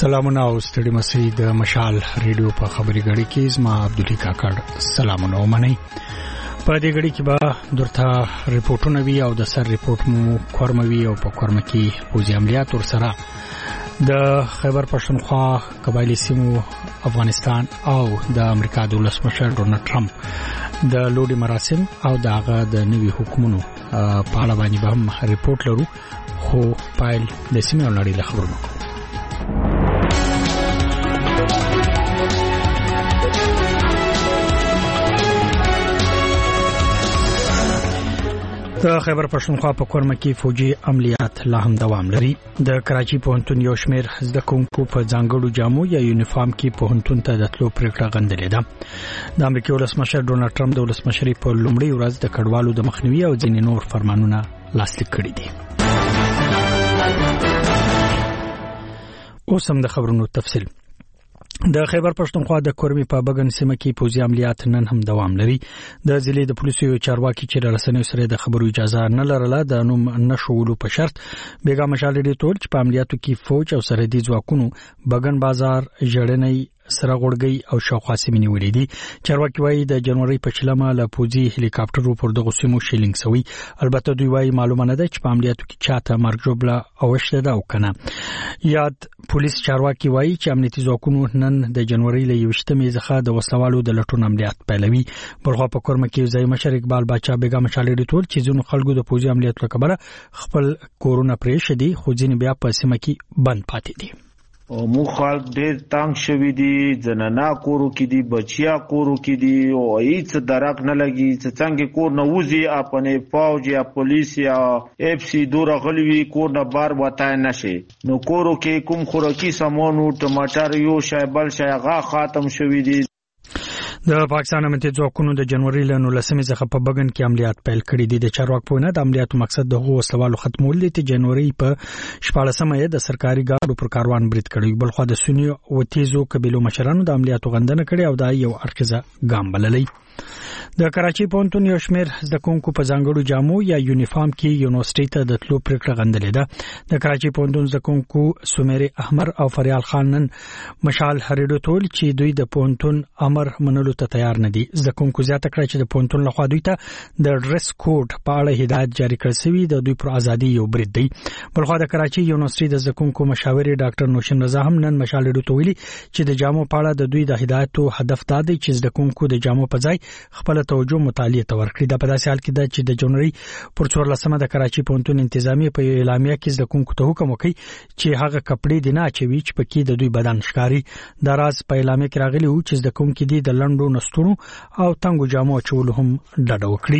سلامونه او ستړي مسي د مشال ریډیو په خبري غړي کې زما عبدالله کاکړ سلامونه ومني. په دې غړي کې به درته ریپورتونه وی او د سر ریپورت مو کورموي او په کورم کې پوزي عملیات ور سره د خیبر پښتونخوا قبایلی سیمو افغانستان او د امریکا د ولسمشر ډونالد ټرمپ د لوډي مراسم او دغه د نوي حکومتونو په اړه باندې به هم ریپورت لرو، خو پایل د سیمې لړۍ له خبرونو د خیبر پښتونخوا په کورم کې فوجي عملیات لا هم دوام لري. د کراچي پوهنتون یو شمېر زده کوونکو په ځانګړو جامو یا یونیفارم کې پوهنتون ته د تلو پریکړه غندلې ده. د امریکا ولسمشر ډونالد ټرمپ د ولسمشرۍ په لومړۍ ورځ د کډوالو د مخنیوي او ځینې نور فرمانونه لاسلیک کړي دي. اوس هم د خبرونو تفصیل. د خیبر پښتونخوا د کورمي په بغن سیمه کې پوزي عملیات نن هم دوام لري. د ضلع د پولیسو چارواکي چې رسنیو سره د خبرو اجازه نه لرله د نوم نشولو په شرط بیګا مشال لري ټول چې په عملیاتو کې فوج او سرحدي ځواکونو بغن بازار جړنۍ سره غړګي او شاوخوا سیمې نیولې دي. چارواکي وایي د جنوري په چلمه له پوزي هلیکاپټرو پر دغه سیمو شیلینګ سوی. البته دوی وایي معلومه نه ده چې په عملیاتو کې چاته مرګ جوړه او شته ده او کنه. یاد پولیس چارواکي وایي چې امنیتي ځواکونو نن د جنوري له 28 څخه د وسلوالو د لټون عملیات پیلوي. برخوا په کورم کې ځای مشر اقبال باچا بیګا مشال لري ټول چې ځینو خلکو د پوزي عملیاتو لپاره خپل کورونه پرې شدي، خو ځینې بیا په سیمه کې بند پاتې دي. مو خلق ډېر تنگ شوی دي، زنانا کورو کې دي، بچیا کورو کې دي او هیڅ درک نه لګي چې څنګه کور نه وځي خپل فوج یا پولیس یا اف سی دور غلوي کور نه بار وتای نشي. نو کورو کې کوم خوراکي سامانو ټماټر یو شای بل شای غا ختم شوی دي. د پاکستان امنیتي ځواکونو د جنوري له 19 څخه په بغن کې عملیات پیل کړي دي. د چارواکو په نه د عملیاتو مقصد د وسلوالو ختمول دي. چې جنوري په 14مه د سرکاري ګاډو پر کاروان برید کړي. بل خو د سنی او تیزو قبيلو مشرانو د عملیاتو غندنه کړي او دا یو ارکزه ګام بللې. د کراچي پوهنتون یو شمېر زده کوونکو په ځانګړو جامو یا یونیفارم کې یونیورسيټي ته د تلو پریکړه غندلې ده. د کراچي پوهنتون زده کوونکو سومیر احمر او فریال خان نن مشال هریډو ټول چې دوی د پوهنتون امر منلو ته تیار نه دي. زده کوونکو زیاته کړی چې د پوهنتون لخوا دوی ته د ډریس کوډ په اړه هدایت جاری کړل شوی د دوی پر ازادي یو برید دی. بلخو د کراچي یونیورسيټي د زده کوونکو مشاوري ډاکټر نوشین رضا هم نن مشال هریډو ته ویلي چې د جامو په اړه د دوی د هدایتو هدف دا دی چې زده کوونکو د جامو په ځای خپل توجه مطالعه ته ورکړي. د په داسې حال کې ده چې د جنوري پر 14مه د کراچي پوهنتون انتظامی په اعلامیه کې زده کوونکو ته حکم وکړي چې هغه کپړې دي نه اچوي چې پکې د دوی بدن ښکاري. دا راز په اعلامیه کې راغلی و چې زده کوونکو دي د لندو نستونو او تنګو جامو چولو هم ډډه وکړي.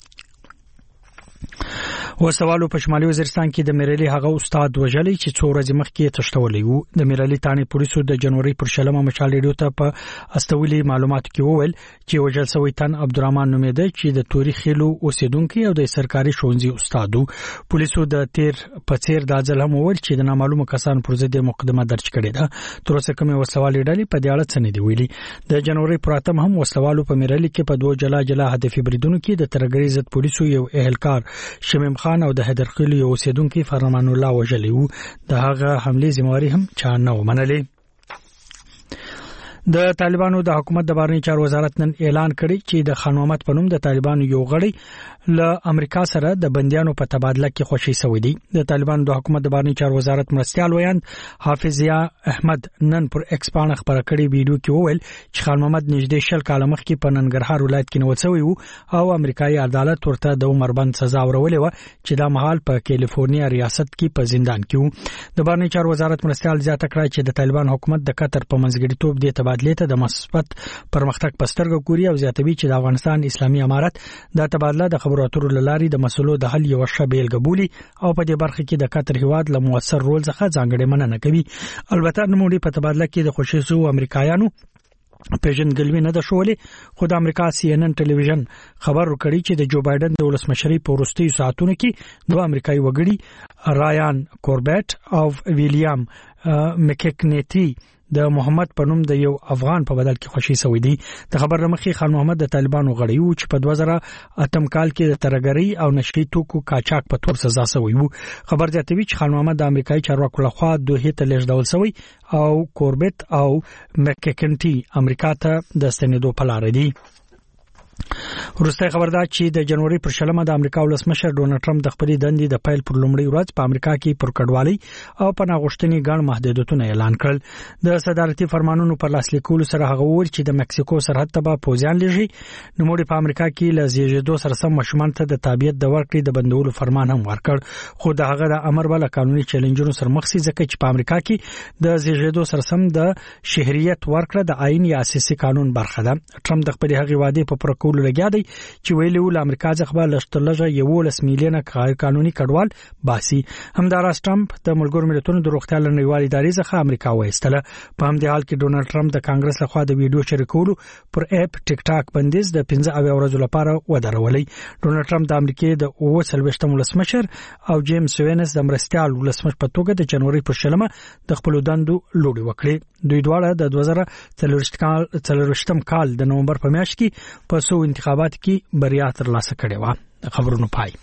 وسوالو په شمالي وزیرستان کې د میرالي هغه استاد وجلی چې 2 ورځې مخکې تشتولې وو. د میرالي تانی پولیسو د جنوري پر شلمه مشال ریډیو ته په استولي معلوماتو کې وویل چې وجل سوی تن عبدالرحمن نومېده چې د توري خېلو اوسیدونکو او د سرکاري ښوونځي استادو. پولیسو د تیر په څیر د ځل هم وویل چې د نامعلومو کسانو پر ضد مقدمه درج کړې ده. تر اوسه کومه وسوالي ډلې په دې اړه څه نه دی ویلي. د جنوري پر اتم هم وسوالو په میرالي کې په 2 جلا هدفي بریدونو کې د ترګری ضد پولیسو یو اهلکار شمیم خان او د حیدرخیل یو اوسیدونکو فرمان الله وجلی وو. د هغه حمله ذمہواری هم چا نه ومنلې. د طالبانو د حکومت د بهرنی چارو وزارت نن اعلان کړی چې د خان محمد په نوم د طالبانو یو غړی له امریکا سره د بنديانو په تبادله کې خوشي شوی دی. د طالبانو د حکومت د بهرنی چارو وزارت مرستيال ویاند حافظ ضیا احمد نن پر ایکس باندې خبره کړې ویډیو کې وویل چې خان محمد نږدې 10 کال مخکې په ننګرهار ولایت کې نوڅوي وو او امریکایي عدالت ورته د عمر بند سزا ورولې و چې دا مهال په کیلیفورنیا ریاست کې په زندان کې وو. د بهرنی چارو وزارت مرستيال زیاته کړی چې د طالبان حکومت د قطر په منځګړیتوب د تبادله ته د مثبت پرمختګ پسترګو کوي او زیاتوي چې د افغانستان اسلامي امارت د تبادله د خبرو اترو لاري د مسلو د حل یو شبیل قبولي او په دې برخه کې د قطر هیواد له موثر رول څخه ځانګړې مننه کوي. البته نوموړي په تبادله کې د خوشیسو امریکایانو پیژندګلوي نه ده شولې، خو د امریکا CNN ټلویزیون خبر ورکړی چې د جو بایدن د ولسمشرۍ په وروستیو ساعتونو کې دوه امریکایي وګړي رایان کوربټ او ویلیام مککنیټي د محمد په نوم د یو افغان په بدل کې خوشي شوی دی. د خبر رمخي خان محمد د طالبانو غړی و چې په 2008 کال کې د ترګری او نشئی توکو قاچاق په تور سزا شوی و. خبر زیاتوي چې خان محمد د امریکایي چارواکو لخوا دوه ته لیږدول شوی او کوربت او مککنټي امریکا ته د ستنېدو په لار دی. وروسته خبر ده چې د جنوري پر 20 د امریکا ولسمشر ډونالد ټرمپ د خپل دندې د پیل پر لومړۍ ورځ په امریکا کې پر کډوالۍ او په ناغښتنې ګڼ محدودیتونه اعلان کړل. د صدارتي فرمانونو پر لاسلیکولو سره هغه وویل چې د مکسیکو سرحد ته به پوځیان لېږي. نو موږ په امریکا کې له زیږیدو سره سم ماشومان ته د تابعیت د ورکړې د بندولو فرمان هم ورکړ. خو د هغه د امر بل قانوني چیلنجونو سره مخ شي ځکه چې په امریکا کې د زیږیدو سره سم د شهریت ورکړه د آئین یا اساسي قانون برخه ده. ټرمپ د خپل هغه وعده په پوره کولو لګیا دی چې ویلي و امریکا ځخه لشتلجه 11 میلیونه غیر قانوني کډوال باسي. همداراز ټرمپ د ملګرو ملتونو د روغتیا لنډیوالې ادارې څخه امریکا وایستله. په همدې حال کې ډونالد ټرمپ د کانګرس لخوا د ویډیو شریکولو پر اپ ټیک ټاک بندیز د 15 ورځې لپاره ودرولې. ډونالد ټرمپ د امریکای د 23 ولسمشر او جیمز وینس د مرستيال ولسمشر په توګه د جنوري پر 20 د خپل دندو لوړې وکړې. دوی دواړه د 2023 کال د نومبر په میاشت کې په سو انتخابات کې بریا ترلاسه کړې و. خبرونه پای.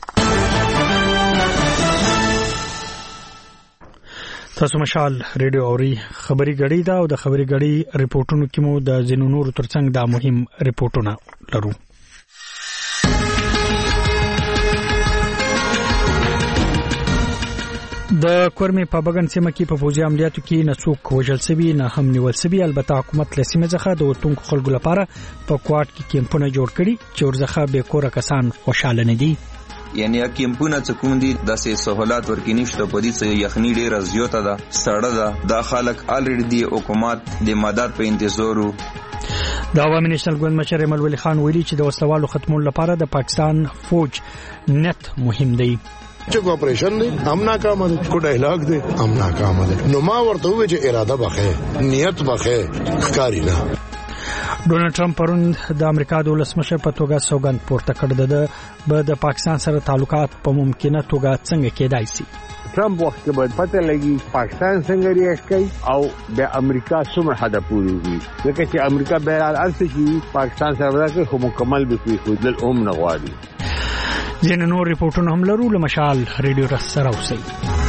تاسو مشال ریډیو اوري خبري غړي دا او د خبري غړي ریپورتونو کې مو د زینو نور ترڅنګ دا مهم ریپورتونه لرو. د کورمي په بغن سیمه کې په فوجي عملیاتو کې نه څوک وژل شوی نه هم نیول شوی. البته حکومت له سیمه څخه د وټونکو خلکو لپاره په کوارټ کې کیمپونه جوړ کړي چې ورځخه به کور کسان خوشاله نه دي. یعنی کیمپونه چې کوم دي داسې سہولات ورکې نشته. په دې چې یخني ډېره زیاته ده سړه ده. دا خلک الریډي دی حکومت د مدد په انتظار وو. د عوامي نېشنل ګوند مشر ایمل ولی خان ویلي چې د وسلوالو ختمولو لپاره د پاکستان فوج نت مهم دی. چې کوپریشن دی هم ناکام دي کو ډایلاګ دی هم ناکام دي. نو ما ورته وی چې اراده بخې نیت بخې ښکاری نه. ډونالد ټرمپ پرون د امریکا د ولسمشر په توګه سوګند پورته کړ. د پاکستان سره تعلقات په ممکنه توګه څنګه کېدای شي. ټرمپ وخت کې باید پته لګي پاکستان څنګه ریاکټ کوي او د امریکا څومره حد پوري وي. ځکه چې امریکا به هر څه پاکستان سره راځي خو مکمل به کوي خو دل نه غواړي. ځینې نور ریپورتونه هم لرو. له مشال ریډیو سره اوسئ.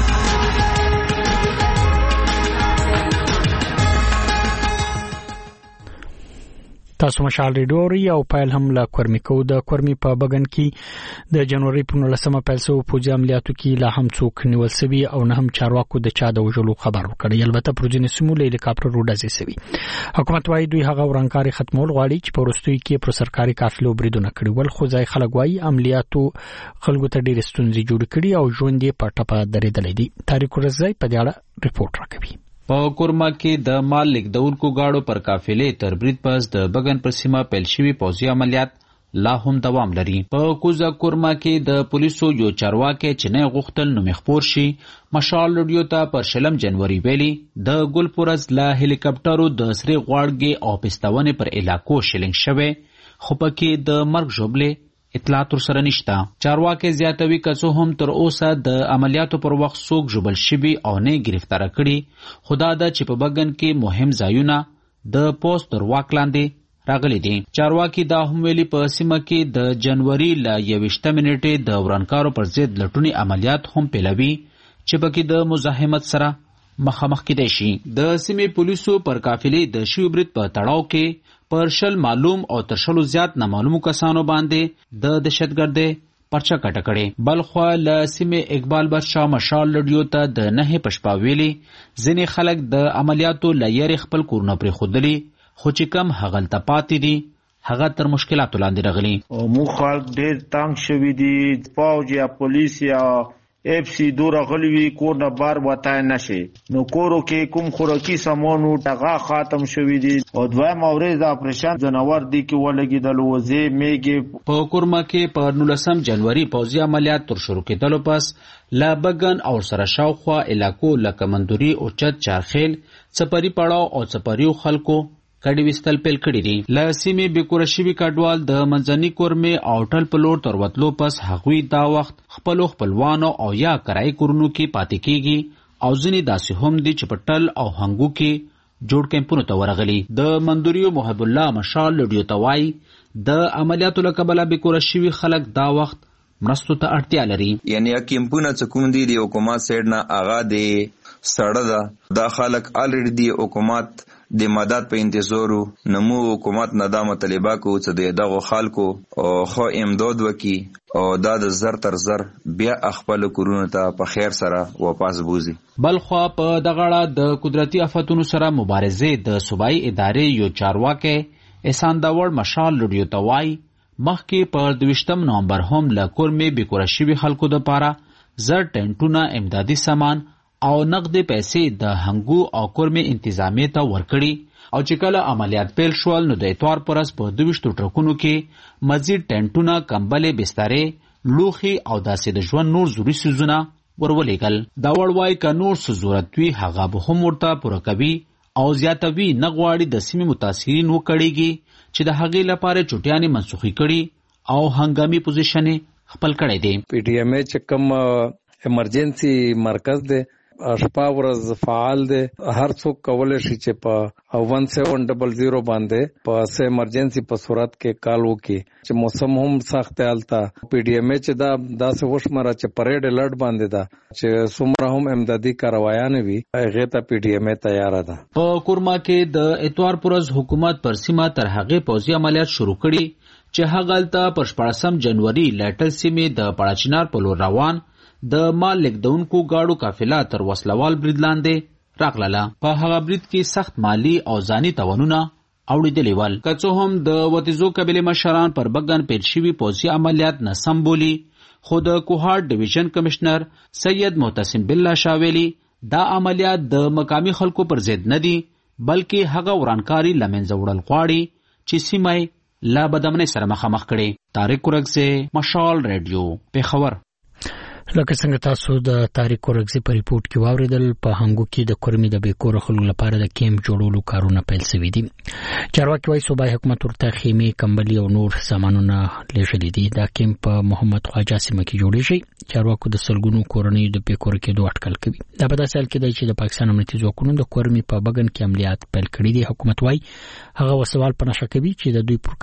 تاسو مشال ریډیو او پایل هم لا کورمي کو. د کورمي په بغن کې د جنوري په 19 پیل شو فوجي عملیاتو کې لا هم څوک نیول شوی او نه هم چارواکو د چا د وژلو خبر ورکړي. البته پروژې سمول هلیکاپټر روډازي شوی. حکومت وايي دوی هغه ورانکاري ختمول غواړي چې په ورستوي کې پر سرکاري قافلو بریدونه کړي. ول خو ځای خلک وايي عملیاتو خلکو ته ډېر ستونزې جوړ کړي او ژوند یې په ټپه درېدلې دي. تاریخ ورځي په دې اړه ریپورت راکوي. په کورما کې د مال لیکدونکو گاډو پر قافلې تر برید پس د بغن پر سیمه پیل شوی پوځي عملیات لا هم دوام لري. په کوزا کورما کې د پولیسو یو چارواکي چې نه غوښتل نو مخبور شي مشال ریډیو ته پر 20 جنوري ویلي د ګلپورز لا هلیکاپټرو د سری غواړګي او پستاونه پر علاقو شلنګ شوه خو پکې د مرګ جوړلې اطلاعات سره نشته. چارواکي زیاتوي کڅو هم تر اوسه د عملیاتو پر وخت څوک جوړل شوی او نه گرفتار کړي. خدا د چې په بغن کې مهم ځایونه د پوسټ تر واک لاندې راغلي دي. چارواکي دا هم ویلي په سیمه کې د جنوري ل 21 منټې د ورانکارو پر ضد لټونی عملیات هم پیلوي چې پکې د مزاحمت سره مخامخ کېدای شي. د سیمې پولیسو پر قافلې د شیو برید په تړاو کې پر شل معلوم او تر شلو زیات نامعلومو کسانو باندې د دهشتګردۍ پرچه کټه کړې. بلخوا له سیمې اقبال بادشاه مشال ریډیو ته د 9 پشپا ویلي ځینې خلک د عملیاتو له یاري خپل کورونه پرېښودلي خو چې کم هغلته پاتې دي هغه تر مشکلاتو لاندې راغلي. مو خلک ډېر تنګ شوي دي. فوج یا پولیس یا اف سی دور غلوی کور نه بار وتای نشي. نو کورو کې کوم خوراکي سامانو ټغا ختم شوی دي او دوه مورز د اپریشن جنور دي کې ولګي د لوزې میګي. په کورما کې په 19 جنوري پوځي عملیات تر شروع کېدلو پس لا بغن او سره شاوخوا علاقو لکه مندوري او چت چارخیل سپری پړاو او سپریو خلکو کډی وستل پیل کړی دي. لا سیمې بیکورشوي کډوال د منځني کورمه او ټل پلوټ تر وتلو پس هغوی دا وخت خپلوانو او یا کرای کورونو کې پاتې کیږي او ځینې داسې هم دي چې په ټل او هنګو کې جوړ کیمپونو ته ورغلي. د مندوریو محب الله مشال لډیو ته وایي د عملیاتو له کبله بېکوره شوي خلک دا وخت مرستو ته اړتیا لري. یعنی کیمپونه چې کوم دي د حکومت سایډ نه هغه د سړه ده، دا خلک الریډي د حکومت د مدد په انتظارو نمو حکومت نه دا مطالبه کو چې د دغو خلکو خو امداد وکي او دا د زر تر زر بیا خپل کورونو ته په خیر سره واپس بوزي. بلخوا په دغه اړه د قدرتي آفتونو سره مبارزې د صوبایي ادارې یو چارواکی احسان داوړ مشال لډیو ته وایي مخکې په 22 نومبر هم له کورمې بېکوره شوي خلکو دپاره زر ټینټونه امدادي سامان او نقدې پیسې د هنګو او کورمې انتظامیې ته ورکړي او چې کله عملیات پیل شول نو د اتوار پر ورځ په 22 ټرکونو کې مزید ټینټونه، کمبلې، بسترې، لوښي او داسې د ژوند نور ضروري څیزونه ورولېږل. داوړ وایي که نور څه ضرورت وي هغه به هم ورته پوره کوي او زیاتوي. نه غواړي د سیمې متاثرین وکړېږي چې د هغې لپاره چوټیانې منسوخي کړي او هنګامي پوزیشن خپل کړی دی. پی ډي ایم ای چې کوم ایمرجنسي مرکز دی شپه ورځ فعال دی. هر څوک کولی شي چې په 1700 باندې په سه ایمرجنسي په صورت کې کال وکړي. چې موسم هم سخت دی هلته پی ډي ایم ای چې دا داسې وشمره چې پریډ الرټ باندې ده چې څومره هم امدادي کاروایانې وي هغې ته پی ډي ایم ای تیاره ده. په کورما کې د اتوار پر ورځ حکومت پر سیمه تر هغې پوځي عملیات شروع کړي چې هغه هلته پر 14 جنوري لټل سیمې د پړاچینار په لور روان د مال لیږدونکو ګاډو قافله تر وسلوال برید لاندې راغله. په هغه برید کې سخت مالی او ځاني تاوانونه اوړېدلي ول. که څه هم د وتیزو قبیلې مشران پر بګن پیل شوي پوځي عملیات ناسم بولي، خو د کوهاټ ډیویژن کمشنر سید محتسم بالله شاویلی دا عملیات د مقامي خلکو پر ضد نه دي بلکې هغه ورانکاري له منځه وړل غواړي چې سیمه یې له بدامنۍ سره مخامخ کړي. طارق ورکزی، مشال ریډیو، پېښور. لکه څنګه تاسو د طارق ورکزي په ریپورت کې واوریدل، په هنګو کې د کورمې د بېکوره خلکو لپاره د کیمپ جوړولو کارونه پیل شوي دي. چارواکي وایي صوبایي حکومت ورته خیمې، کمبلي او نور سامانونه لیږلي دي. دا کیمپ په محمد خواجه سیمه کې جوړیږي. چارواکو د سلګونو کورنیو د بېکوره کېدو اټکل کوي. دا په داسې حال کې دی چې د پاکستان امنیتي ځواکونو د کورمې په بګن کې عملیات پیل کړي دي. حکومت وایي هغه وسوال په نښه کوي چې د دوی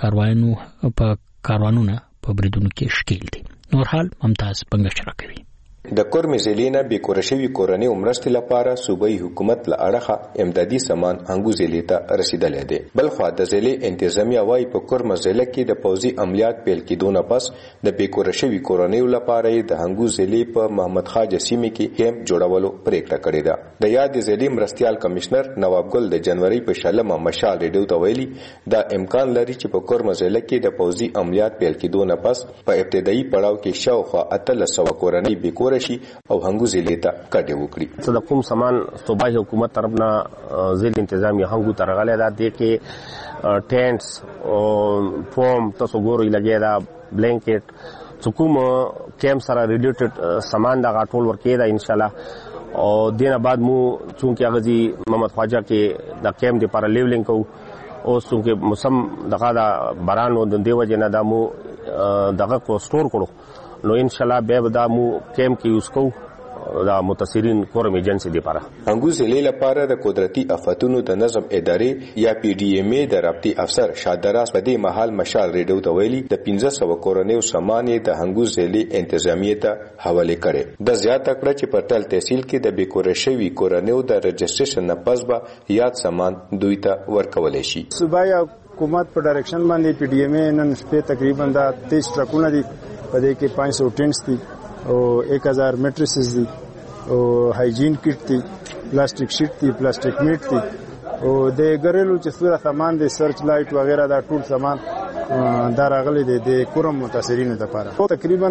پر کاروانونه په بریدونو کې ښکیل دي. نور حال ممتاز بنګش راکوي. د کورمې ضلع نه بېکوره شوي کورنیو مرستې لپاره صوبایي حکومت له اړخه امدادي سامان هنګو ضلع ته رسیدلی دی. بلخوا د ضلع انتظامیه وایي په کورمه ضلع کې د پوځي عملیات پیل کېدو نه پس د بېکوره شوي کورنیو لپاره یې د هنګو ضلع په محمد خاجه سیمې کې کیمپ جوړولو پرېکړه کړې ده. د یادې ضلع مرستیال کمشنر نواب ګل د جنوري په 16 مشال ریډیو ته ویلي دا امکان لري چې په کورمه ضلع کې د پوځي عملیات پیل کېدو نه پس په ابتدایي پړاو کې شاوخوا 1800 کورنۍ بېکوره شي او هنګو ضلع ته کډه وکړي. څه د کوم سامان صوبایي حکومت طرف نه ضلع انتظامیه هنګو ته راغلی دا دی کې ټینټس او فوم تاسو ګورئ لګیا دا بلانکټ څه کوم کیمپ سره ریلیټډ سامان دا ټول ورکې دا ان شاء الله او دینه بعد مو چونکه هغه جی محمد خواجه کې دا کیمپ دی پر لیولینګ کو او څونکه موسم دغه دا باران او د دیو جنا دا مو دغه کو سٹور کړو نو ان شاء الله به دا مو کیمپ کې یوز کو دا متاثرین کورم ایجنسی دی لپاره. هنګو ضلع لپاره د قدرتي آفتونو د نظم ادارې یا پی ډي ایم ای د رابطي افسر شادراس په دې مهال مشال ریډیو ته ویلي د 1500 کورنیو سامان د هنګو ضلع انتظامیه ته حواله کړي. د زیاته کړه چې په ټل تحصیل کې د بېکوره شوي کورنیو د رجسټریشن نه پس به یاد سامان دوی ته ورکول شي. صوبایي حکومت په ډایرکشن باندې پی ډي ایم ای نن شپه تقریبا 23 ټرکونه دي، په دې کې 500 ټینټس دي او 1000 میټریسز دي او هایجین کټ دي، پلاستیک شیټ دي، پلاستیک میټ دي او د ګریلو چې څه سامان دي سرچ لایټ وغیرہ دا ټول سامان دا راغلي دي د کورم متاثرینو لپاره. تقریبا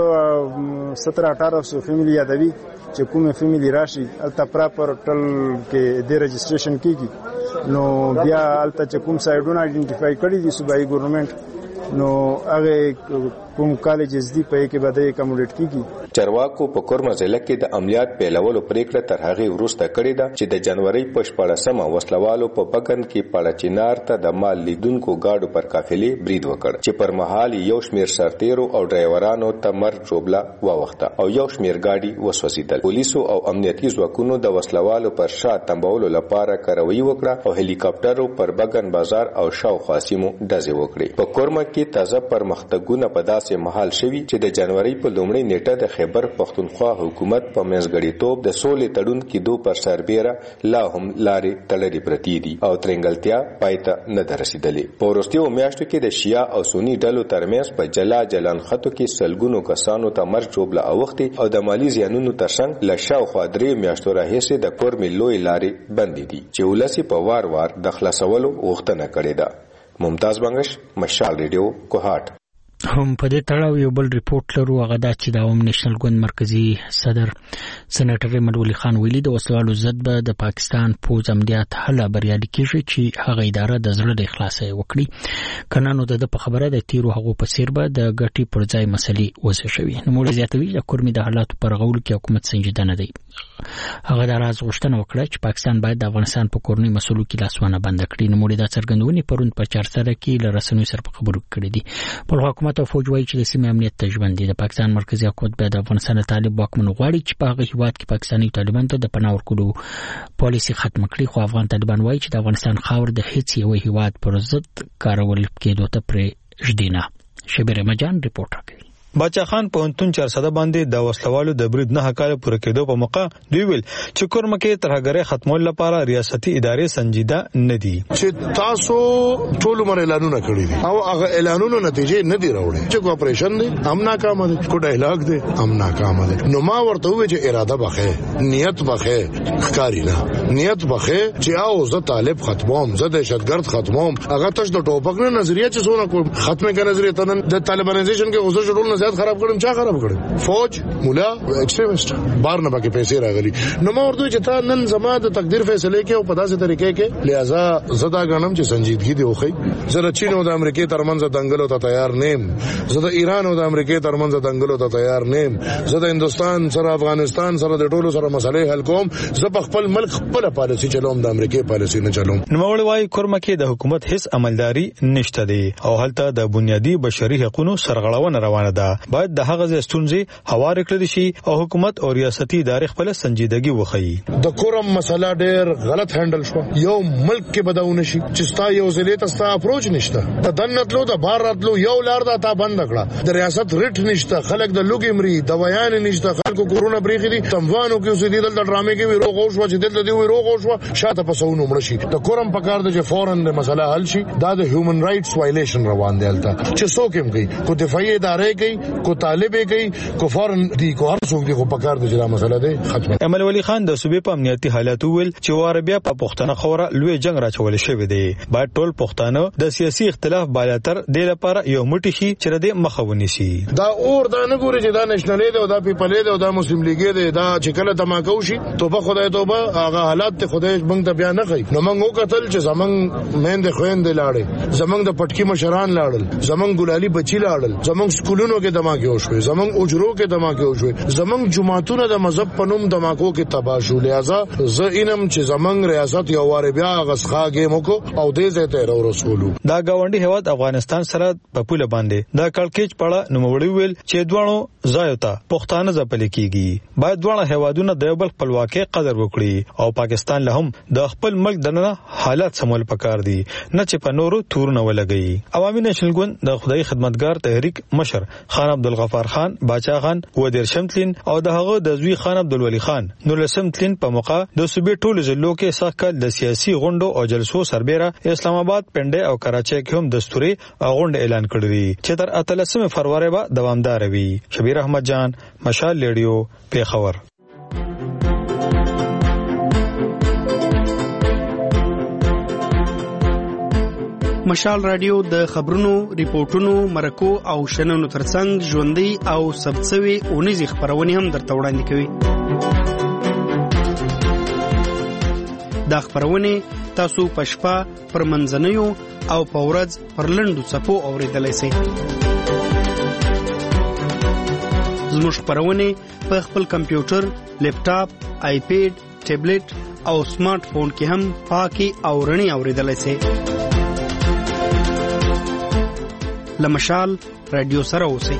17-1800 فیملی یادوي چې کومه فیملی راشي الته پراپر ټل کې د رجسټریشن کیږي نو بیا الته چې کوم سایډونه آئیډنټیفای کړي دي صوبایي ګورنمنت نو هغه کوم کالجز دی په کې بده اکموډیټ کیږي. چارواکو په کورما ضلع کې د عملیات پیلولو پریکړه تر هغه وروسته کړې ده چې د جنوري په 14مه وسلوالو په بګن کې پاړچینار ته د مال لیدونکو گاډو پر قافلې برید وکړ چې پر مهال یو شمیر سرتیرو او ډرایورانو ته مرګ جوړلا واوخته او یو شمیر گاډي وسوځیدل. پولیسو او امنیتي ځواکونو د وسلوالو پر شا تنبولو لپاره کاروي وکړه او هلیکاپټرو پر بګن بازار او شاوخوا سیمو ډزې وکړې. په کورما کې تازه پرمختګونه په داسې مهال شوي چې د جنوري په لومړۍ نیټه د خیبر پختونخوا حکومت په منځګړیتوب د سولې تړون کې دوه پر سربېره لا هم لارې تړلې پرتې دي او ترنګلتیا پای ته نه رسیدلې. په وروستیو میاشتو کې د شیا او سنی ډلو ترمنځ په جلان خطو کې سلګونو کسانو ته مرګ جوړلا اوختي او د مالی زیانونو ترڅنګ له شاوخوا 3 میاشتو راهیسې د کورمې لوی لارې بندې دي چې ولسی په وار د خلاصولو غوښتنه کړې ده. ممتاز بنگش، مشال ریډیو، کوهاټ. هم په دې تړاو یو بل ریپورت لرو. هغه دا چې د عوام نېشنل ګوند مرکزی صدر سېنیټر احمد ولی خان ویلي د وسلوالو ضد به د پاکستان پوز عملیات هله بریالي کیږي چې هغه اداره د زړه د اخلاص وکړي. کنانو د په خبره د تیرو هغو په سیر به د ګټي پر ځای مسلې وزښوي. نو موږ زیاتوي د کورمي د حالات پر غول کې حکومت سنجیده نه دی. هغه د راز غوښتنه وکړه چې پاکستان باید د افغانستان په کورنۍ مسلو کې لاسونه بند کړي. نو موږ د څرګندونې پروند په چارسره کې ل رسنیو سره په خبرو کړې دي. په حکومت او فوج وایي چې د سیمې امنیت ته ژوند دي. د پاکستان مرکزی حکومت به د افغانستان طالب واکمن غواړي چې په هغه هیواد کې پاکستاني طالبان ته د پناه ورکولو پالیسي ختم کړي. خو افغان طالبان وایي چې د افغانستان خاور د هیڅ یو هیواد پر ضد کارول کېدو ته پرې ژدي نه. شبیر مجان ریپورت راکوي. باچا خان په 400 باندې د وسلوالو د برید نه کال پوره کېدو په موقع دوی ویل چې کورمه کې ترهګرۍ ختمول لپاره ریاستي ادارې سنجیده نه دي. چې تاسو ټول عمر اعلانونه کړی دي او هغه اعلانونو نتیجې نه دی راوړي. چې کوپریشن دی هم ناکام دي، کو ډایلاګ دی هم ناکام دي. نو ما ورته وی چې اراده بخې، نیت بخې، ښکاری نه نیت بخې چې او زه طالب ختموم، زه دهشتګرد ختموم. هغه تاسو د ټوپک نه نظریه چې څونه کوم ختمه کې نظریه ته د طالبانایزیشن کې غوښتل شروع خراب کړم. چا خراب کړم؟ فوج، مولا، ایکستریمست بار نه پکې پیسې راغلي. نو ما ورته چې تا نن زما د تقدیر فیصله کې او په داسې طریقې کې لہذا زدا غنم چې سنجیدګي دی وخی. زه د چین او د امریکای ترمنځ دنګلو ته تیار نیم. زه د ایران او د امریکای ترمنځ دنګلو ته تیار نیم. زه د هندستان سره افغانستان سره د ټولو سره مسلې حل کوم. زه په خپل ملک خپل پالیسي چلوم، د امریکای پالیسي نه چلوم. نو وایي کورمه کې د حکومت هیڅ عملداري نشته دی او هلته د بنیادی بشري حقوقو سرغړونه روانه ده. باید د هغه ځستونځي هوار کړی شي او حکومت او ریاستي ادارې خپل سنجیدګي وښيي. د کورم مسله ډېر غلط هندل شو. یو ملک کې بداونه شي چې ستا یو ځلې تاسو اپروچ نشته. د دنتلو د بار راتلو یو لار دا تا بند کړه. د ریاست ریټ نشته، خلک د لوګي مري، د بیان نشته، خلکو کورونا بریخي دي. تموانو کې اوسې دي د ډرامې کې ویرو غوښ و چې دلته دی ویرو غوښ و شاته پسونو مړ شي. د کورم په کار د چې فورن د مسله حل شي. دا د هیومن رائټس وایلیشن روان دی الته چې څوک هم کوي، کو دفاعي ادارې کوي، کو طالب کوي، کو فورن دی، کو هر څوک دی. خو په کار د چې دا مسله ده ختمه. احمد ولی خان د صوبې په امنیتي حالات ویل چې واربیا په پښتنه خوره لوی جنگ راچول شوی دی. باید ټول پښتانه د سیاسي اختلاف بالاتر د لپاره یو موټی شي چې د مخاوني شي. دا اور دا نه ګوري چې دا نېشنل دی او دا پیپل دی او دا مسلم لیګ دی. دا چې کله دماکو شي توبه خدای توبه هغه حالات ته خدای موږ ته بیان نه کوي. نو موږ وکتل چې زمنګ مین د خويند لاړې، زمنګ د پټکی مشران لاړل، زمنګ ګلالي بچی لاړل، زمنګ سکولونو کې دماکو شوې، زمنګ اجرو کې دماکو شوې، زمنګ جماعتونه د مذهب په نوم دماکو کې تباہ شو. لہذا زه انم چې زمنګ ریاست یو واره بیا غسخا گیم کو او دې زه ته رسولو. دا گاونډي هیواد افغانستان سره په پوله باندې دا کلکېچ پړه نوموړي ویل چې دوانو ځایوتا پښتانه ځپل کیږي. باید دوه هیوادونه د یو بل خپلواکۍ قدر وکړي او پاکستان له هم د خپل ملک دننه حالات سمول پکار دي، نه چې په نورو تورونه ولګي. عوامي نېشنل ګوند د خدای خدمتګار تحریک مشر خان عبدالغفار خان باچا خان ودیر شمتلین او د هغه د زوی خان عبدالولی خان نور شمتلین په موقع د صوبې ټولو ضلعو کې سخت د سیاسي غونډو او جلسو سربېره اسلام آباد، پنډه او کراچۍ کې هم دستوري غونډه اعلان کړې چې تر 13 فروری به دوامدار وي. شبیر احمد جان، مشال ریډیو، پیښور. مشال رادیو د خبرونو، ریپورتونو، مرکو او شننو ترڅنګ ژوندۍ او ثبتسوي اونیزي خبرونه هم درته وړاندې کوي. دا خبرونه تاسو په شپه پر منځنیو او په ورځ پر لنډو څپو اورېدلی سئ. زموږ خپرونې په خپل کمپیوټر، لیپټاپ، آیپیډ، ټابلیټ او سمارټ فون کې هم پاکي او رڼې اورېدلی سئ. له مشال رادیو سره اوسئ.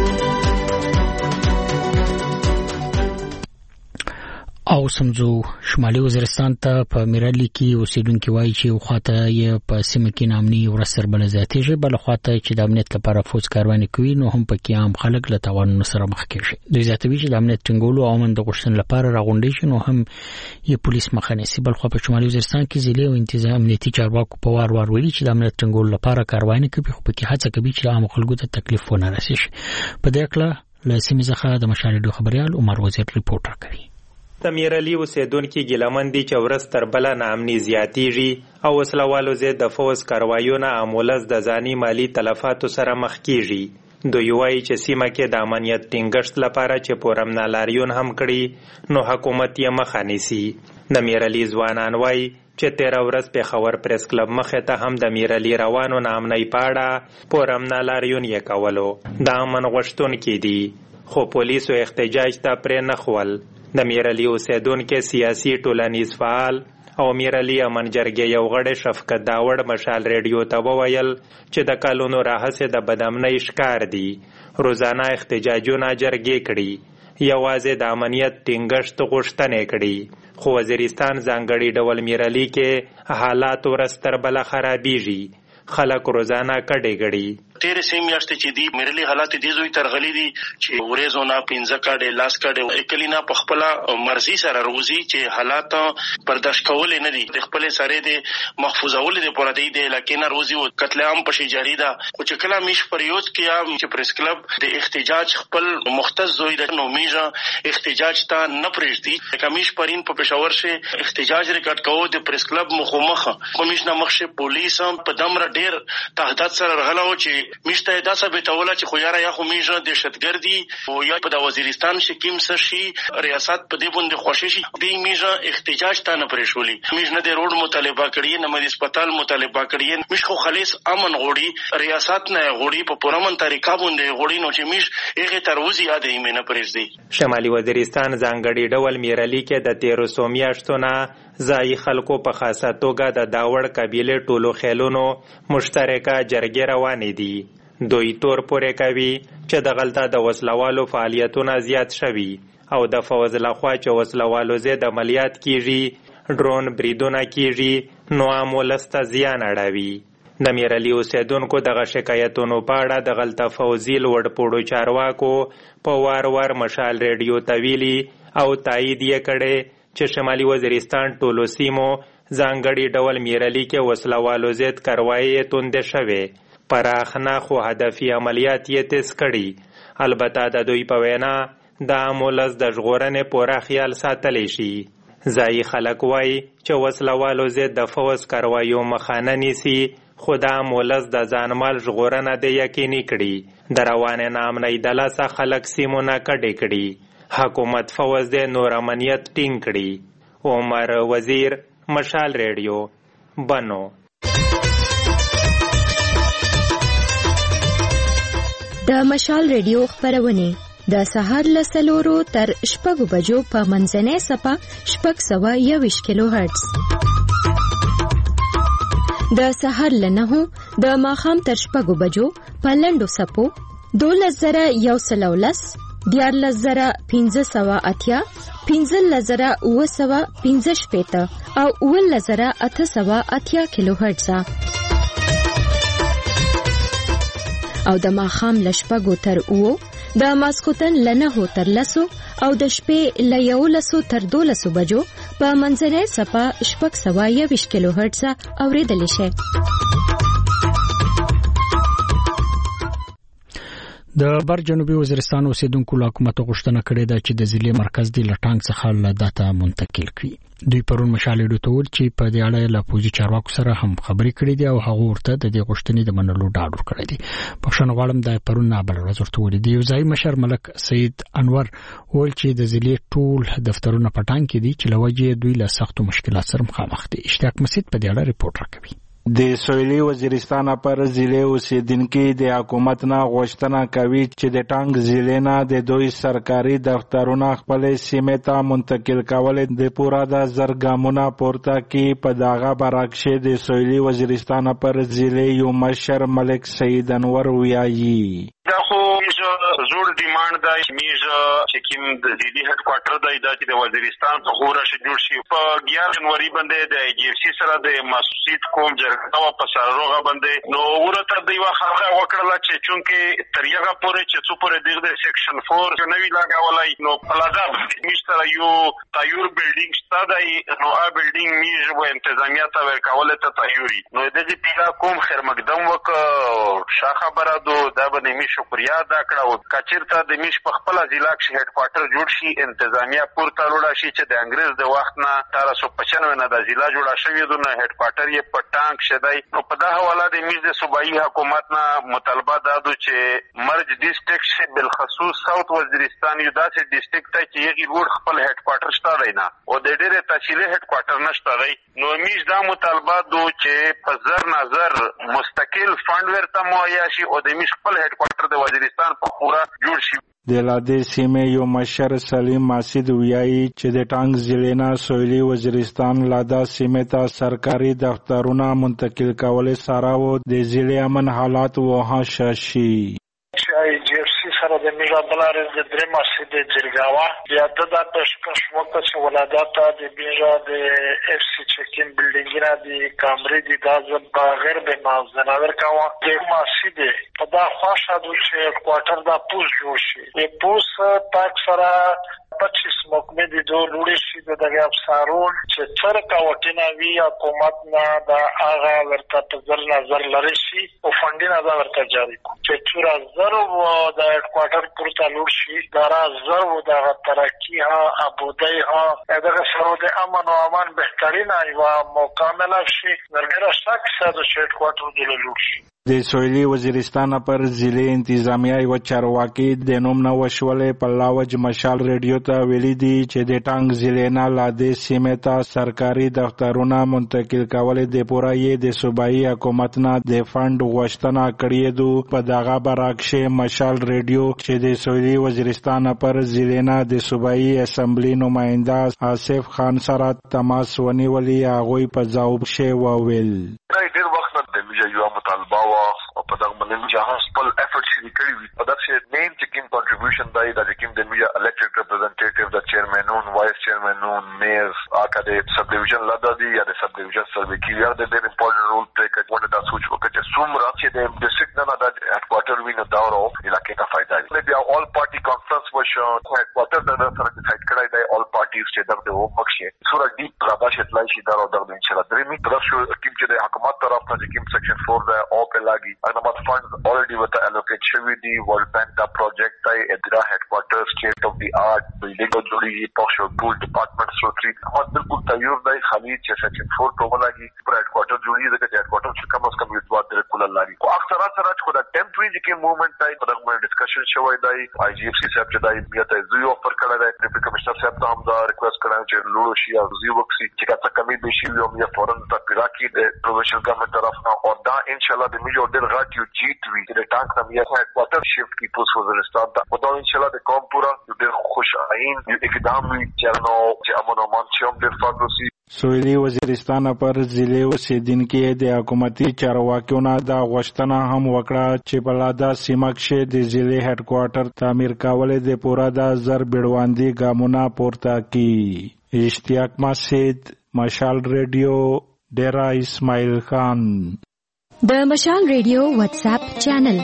او سمزو شمالي وزیرستان ته په میرالی کې اوسیدونکو وایي چې یو خواته یې په سیمه کې نامني ورځ سربلند زیاتېږي، بل خواته چې د امنیت لپاره فوج کاروانې کوي نو هم پکې عام خلک له تاوانونو سره مخ کېږي. دوی زیاتوي چې د امنیت ټینګولو او امن د غوښتنې لپاره راغونډي شي نو هم یې پولیس مخه نیسي. بل خو په شمالي وزیرستان کې ضلعي او انتظامی امنیتي چارواکو په وار ویلي چې د امنیت ټینګولو لپاره کاروانې کوي، خو پکې هڅه کوي چې عام خلکو ته تکلیف ونه رسیږي. په دې اړه له سیمې څخه د مشال ریډیو خبريال عمر وزیر ریپورټ راکوي. د میرالی اوسیدونکو ګیلمن دي چې ورځ تر بله ناامني زیاتیږي او وسلوالو ضد د فوز کاروایونه عامولز د ځاني مالی تلفاتو سره مخ کیږي. دوی وایي چې سیمه کې د امنیت ټینګښت لپاره چې پورمنا لاریون هم کړي نو حکومت یې مخه نیسي. د میرالی ځوانان وایي چې 13 ورځ پېښور پریس کلب مخې ته هم د میرالی روانو ناامنۍ په اړه پورمنا لاریون یې کولو. د امن غوښتونکي دي خو پولیسو احتجاج ته پرې نه ښول. د میرالی اوسیدونکو سیاسي ټولنیز فعال او میرالی امن جرګې یو غړی شفقت داوړ مشال ریډیو ته وویل چې د کلونو راهیسې د بدامنۍ ښکار دي. روزانه احتجاجونه جرګې کړي، یوازې د امنیت ټینګښت غوښتنې کړي، خو وزیرستان ځانګړي ډول میرالی کې حالات ورځ تر بله خرابیږي. خلک روزانه کډې ګړي. تیرې سه میاشتې چې دی میرالی حالات دې زوی ترغلي دي چې ورېزونه 15 کډې لاس کډې اکلینا په خپل مرزي سره روزي چې حالات برداشت کول نه دي. د خپل سره د محفوظول د پر دی د لکه روزي او قتل عام پشي جاری ده. او چې کله میش پریود کې چې پریس کلب د احتجاج خپل مختص زوی د نومیجه احتجاج ته نه پریږدي. کمیش پرین په پېښور شه احتجاج ریکارډ کوو د پریس کلب مخه کمیشنر مخشه پولیس په دمر ډیر تهدید سره رغلاو چې میشته دا ثابتوله چې خو یاره یا خو میژه دهشتګردي او یا په د وزیرستان شکیم سشي ریاست په دې باندې خوشي شي دې میژه احتجاج ته نه پرېښولي. میژ نه د روډ مطالبه کړي نه د هسپتال مطالبه کړي. میژ خو خالص امن غوړي ریاست نه غوړي په پرمن طریقه باندې غوړي نو چې میژ هغه تروزي اده یې نه پرېږدي. شمالي وزیرستان ځانګړي ډول میرالی کې د 1300 میاشتو نه ځای خلکو په خاصه توګه د داوړ قبیله ټولو خیلونو مشترکه جرګې روانې دي. دوی تور پورې کوي چې د غلطه د وسلوالو فعالیتونه زیات شوي او د فوز لخوا چې وسلوالو ضد عملیات کیږي، ډرون بریدونه کیږي نو عام ولس ته زیان اړوي. د میرالی اوسیدونکو دغه شکایتونو په اړه د غلطه فوزي لوړ پوړو چارواکو په وار مشال ریډیو ته ویلي او تایید یې کړی چې شمالي وزیرستان ټولو سیمو ځانګړي ډول میرالی کې وسلوالو ضد کاروایي توندې شوې، پراخ نه خو هدفي عملیات یې تیز کړي. البته د دوی په وینا د عامولز د ژغورنې پوره خیال ساتلی شي. ځایي خلک وایي چې وسلوالو ضد د فوز کاروایو مخه نه نیسي خو د عامولز د ځانمال ژغورنه د یقیني کړي. د روانې ناامنۍ د لاسه خلک سیمونه کډې کړي. حکومت فوز د نور امنیت ټینګ کړي. عمر وزیر، مشال ریډیو، بنو. د مشال ریډیو خبرونه د سهار له 4 تر 6 بجو په منځنۍ صفه 621 کیلو هرتز، د سهار له 9 د ماښام تر 6 بجو په لنډو صفو 12110 14580 15915 او 11880 کیلو هرتز او د ماښام له 6 تر 9 د ماسخوتن له 9 تر 10 او د شپې له 11 تر 12 بجو په منځنۍ صفه 621 کیلو هرتز اوریدل شي. د بر جنوبي وزیرستان اوسیدونکو له حکومت غوښتنه کړې ده چې د ضلع مرکز د لټانګ څخه له داته منتقل کړي. دوی پرون مشال ډوټول چې په دې اړه له پوزي چارواکو سره هم خبرې کړې دي او هغه ورته د دې غوښتنې د منلو ډاډ ورکړی دی. پښتون غواړم د پرون نه بل ورځ ورته ویل دی. ځای مشر ملک سید انور ول چې د ضلع ټول دفترونه پټان کې دي چې لوجه دوی له سختو مشکلات سره مخامخ دي. اشتیاق مسید په دې اړه ریپورت راکوي. د سویلي وزیرستان پر ضلع اوسیدونکو د حکومت نه غوښتنه کوي چې د ټانګ ضلع نه د دوی سرکاري دفترونه خپل سیمه ته منتقل کول د پورا د زرګامونه پورته کې په داغه برعکس د سویلي وزیرستان پر ضلع یو مشر ملک سید انور ویایي دا خو زور ډیماند دی چې کوم د ضلعي هډ کوارټر دی چې د وزیرستان په خوره شي جوړ شي په 11 جنوري باندې د جی اف سی سره د مسعود کوم جرګه په سروغه باندې نو ورته دی واخره وکړه چې چونکه تریغه پورې چې څو پورې د سیکشن 4 نوې لاګولای نو پلازا مشتره یو تایور بلډینګ ستادای نو ا بلډینګ میږي و انتظامیه ته ورکول ته تایوري نو د دې پیرا کوم خیر مقدم وک شاخه برادو دا باندې می شکریا دا کړو کچیرته د میش په خپل ضلع کې هډ کوارټر جوړ شي انتظامیه پورته وروړه شي چې د انګريز د وخت نه 1395 نه د ضلع جوړه شوې ده نو هډ کوارټر یې په ټانک شدای نو په دا حواله د میش د صوبایي حکومت نه مطالبه دادو چې مرج ډیسټریکټ شي بالخصوص ساوث وزیرستان یو داسې ډیسټریکټ ته چې یې ګور خپل هډ کوارټر شته دی نه او د ډېرې تفصیلي هډ کوارټر نشته دی نو میش دا مطالبه دو چې په زر نظر مستقل فند ورته مهیا شي او د میش خپل هډ کوارټر د وزیرستان په خوره جوړ شي. د لادې سیمې یو مشر سلیم ماسید ویایي چې د ټانګ ضلع نه سویلي وزیرستان لادا سیمې ته سرکاري دفترونه منتقل کول سره و د ضلع امن حالات وهاشه شي. جی اف سی سره د میرا بلار د درې ماسید جرګاوا بیا د پښکش وخت چې ولادت د میرا د اف سی چکین بلډینګ را د کامرې د داز بغیر به مازناور کاوه د ماسید په دا خوښه د چې کوارټر دا پوس جوړ شي د پوس پاک سره 25 مکمه د دوه لوري شي د افسرون چې تر کاوټینا وی حکومت نه دا هغه ورته په ځل نظر لري شي او فندینه دا ورته جاری کو چې تر زرو د کوارټر پورته لور شي دا زرو د ترقی ها ابودای ها دغه سره د امن او امان بهترینه یو مکمل شي درګه شک ساده شي کوارټر د لور شي. د سویلي وزیرستان پر ضلع انتظامیه یو چارواکي د نوم نو وشولې په لاوج مشال ریډیو ته ویلي دي چې د ټانګ ضلع نه لادې سیمه ته سرکاري دفترونه منتقل کول د پوره یې د صوبایي حکومت نه د فند غوښتنه کړې ده. په دغه برعکس مشال ریډیو چې د سویلي وزیرستان پر ضلع نه د صوبایي اسمبلی نماینده آصف خان سره تماس ونیولې هغه په ځواب شی وویل ډېر وخت د میجا یو مطالبه او په دغه باندې جهان خپل افورټ شي کړی په دغه مین چکین کنټریبیوشن دی د کوم د میجا الیکټډ ریپرزنټیټیو د چیرمنون وایس چیرمنون میئر اکا د سب ډیویژن لدا دی یا د سب ډیویژن سروي کې یا د ډېر امپورټنت رول پلی کوي ونه دا سوچ وکړي چې څومره چې د ډیسټریکټ نه د هډ کوارټر وینو داورو علاقې ته فائدہ دی. بیا اول پارټي کانفرنس وشو هډ کوارټر د سره ډیسایډ کړی دی اول پارټیز چې دغه و مخشه سورا ډیپ راځي تلای شي دا د ان شاء الله درې می طرف شو ټیم چې د حکومت طرف ته کوم سیکشن 4 د او په لاګي اګنامات فند already with the allocate شوی دی ورلد بانک دا پروجیکټ دی ادرا هډ کوارټر سټیټ اف دی آرټ بلډینګ جوړیږي پښو ټول ډپارټمنټ سو تری او بالکل تیار دی خالي چې سیکشن 4 ټوبه لاګي پر هډ کوارټر جوړیږي د هډ کوارټر چې کم از کم یو دوه درې کول لاګي او اکثر سره چې د ټمپرری کې موومېنټ دی په دغه ډسکشن شوی دی آی جی اف سی صاحب چې دی بیا ته زیو افر کړی دی ډیپټي کمشنر صاحب ته هم دا ریکوست کړی چې لوړ شي او زیو وکسي چې کله کمی به شي یو یا فورن ته پیراکی د پرووینشل ګورنمنت طرف نه او دا ان شاء الله د میجو ډیر غاټ یو جیت وی د ټانک نم یې هډ کوارټر شیفت کی پوس وزیرستان ته او دا ان شاء الله د قوم پورا ډیر خوش عین یو اقدام وی چې نو چې امن او امان چې هم ډیر فاروسی. سویلي وزیرستان پر ضلع اوسیدونکو د حکومتي چارواکیو نه دا غوښتنه هم وکړه چې په لادا سیمه کې د ضلع هډ کوارټر تعمیر کول د پورا د زر بیړواندي ګامونه پورته کی. اشتیاق مسید مشال ریډیو ډیرا اسماعیل خان. د مشال ریډیو واتس اپ چینل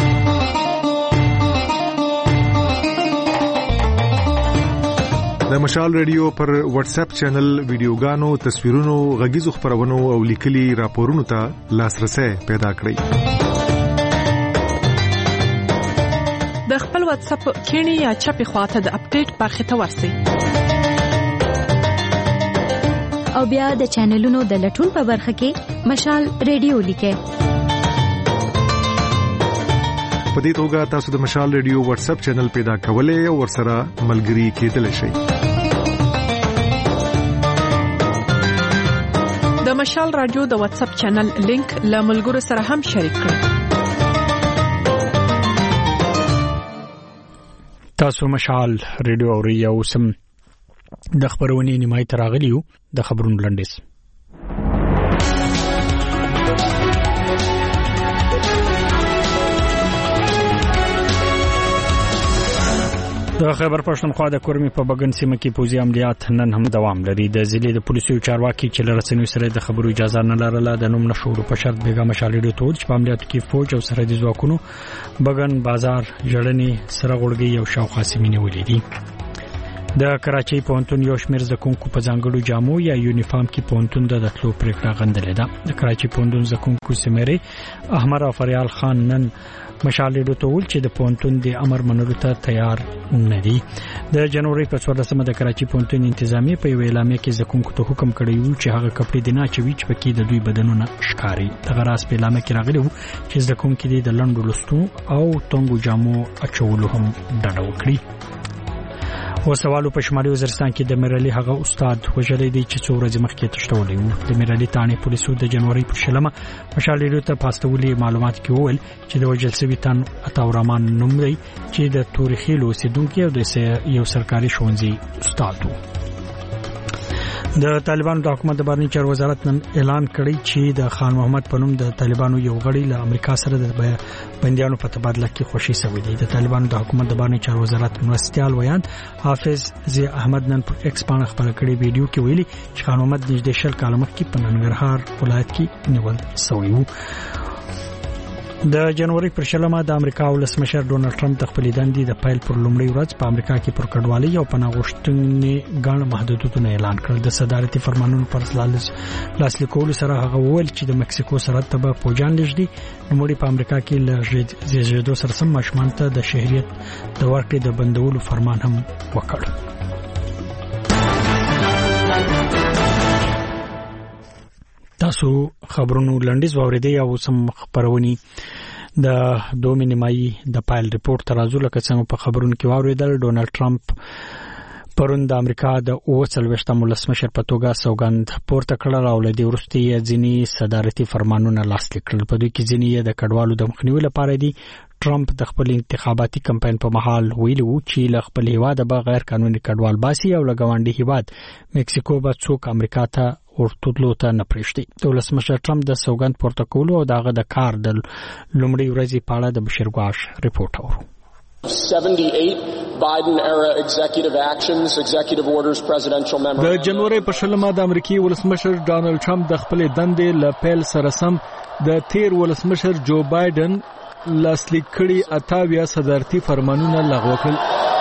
د مشال ریډیو پر واتس اپ چینل ویډیوګانو تصویرونو غږیزو خبرونو او لیکلي راپورونو ته لاسرسي پیدا کړئ. د خپل واتس اپ کینی یا چپی خواته د اپډیټ برخه ته ورسئ او بیا د چینلونو د لټون په برخه کې مشال ریډیو لیکه. په دې توګه تاسو د مشال ریډیو واتس اپ چینل پیدا کولای او ورسره ملګري کېدلی شئ. د مشال رادیو د واتس اپ چینل لینک له ملګرو سره هم شریک کړئ. تاسو مشال ریډیو اورئ او سم د خبرونې نیمای تراغلیو د خبرونو لنډیس. د خیبر پښتونخوا د کورمي په بغن سیمه کې پوځي عملیات نن هم دوام لري. د ضلع د پولیسو چارواکي چې لرسنوي سره د خبرو اجازه نه لرله د نوم نشورو په شرط بیګا مشالېدو ته چې په عملیاتو کې فوج او سرحدي ځواکونو بغن بازار جړنې سره غړګي او شاوخوا سیمې نیولې دي. د کراچۍ پوهنتون یو شمېر زکونکو په ځانګړو جامو یا یونیفارم کې پوهنتون د تلو پریکړه غندلې ده. د کراچۍ پوهنتون زکونکو سیمري احمد او فریال خان نن مشالېدو ته ول چې د پوهنتون د امر منلو ته تیار نه دي. د جنوري په 14مه د کراچۍ پوهنتون انتظامی په ویلامه کې زکونکو ته حکم کړی و چې هغه کپړې د ناچوي چې پکې د دوی بدنونه ښکاری. دغه راس په اعلان کې راغلی و چې زکونکو د لندو لستو او تونګو جامو اچولو هم ډډه وکړي. وسوالو په شمالي وزیرستان کې د میرالي هغه استاد وژلې دی چې څو ورځې مخکې تښتولې و. د میرالي تانې پولیسو د جنوري په شلمه مشالېدو ته پاستولي معلومات کې وویل چې د وژل شوي تن عطاورحمان نوم دی چې د تورخیلو اوسېدونکی او د یو سرکاري ښوونځي استاد و. د طالبانو د حکومت د بهرنی چارو وزارت نن اعلان کړی چې د خان محمد په نوم د طالبانو یو غړي له امریکا سره د بندیانو په تبادله کې خوشي شوی دی. د طالبانو د حکومت د بهرنی چارو وزارت مرستيال ویان حافظ زی احمد نن په ایکس باندې خبر کړی ویډیو کې ویلي چې خان محمد نږدې شل کال مخکې په ننګرهار ولایت کې نیول شوی و. د جنوري پر شلمه د امریکا ولسمشر ډونالد ټرمپ د خپل دندې د پایل پر لومړی ورځ په امریکا کې پر کډوالۍ او پناه غوښتنې ګڼ محدودیتونه اعلان کړل. د صدارتي فرمانونو پر لاسلیکولو سره هغه وویل چې د مکسیکو سرحد ته به پوجان لږدي. نوموړي په امریکا کې له زیږیدو سره سم ماشومان ته د شهریت د ورکړې د بندولو فرمان هم وکړ. تاسو خبرونو لنډیز واوریدئ او سم خبرونی د 2 نیمایي د پایل ریپورت ترازو لکه څنګه په خبرونو کې واوریدل. ډونالد ټرمپ پرون د امریکا د 23م ولسمشر په توګه سوګند پورته کړل او له دې وروسته یې ځینې صدارتي فرمانونه لاسلیک کړل. په دوی کې ځینې د کډوالو د مخنیوي لپاره دي. ټرمپ د خپل انتخاباتي کمپاین په مهال ویلي و چې له خپل هیواد به غیر قانوني کډوال باسي او له ګاونډي هیواد مکسیکو به څوک امریکا ته ورتلو ته نه پرېږدي. د ولسمشر ټرمپ د سوګند پورته کولو او دغه د کار د لومړۍ ورځې په اړه د بشیر ګواش ریپورت اورو. 78 Biden era executive actions, executive orders, presidential memos. د جنوري په شلمه د امریکای ولسمشر ډانلډ ټرمپ د خپل دندې له پیل سره سم د تیر ولسمشر جو بایدن لاسلیک کړي 28 صدارتي فرمانونه لغوه کړل.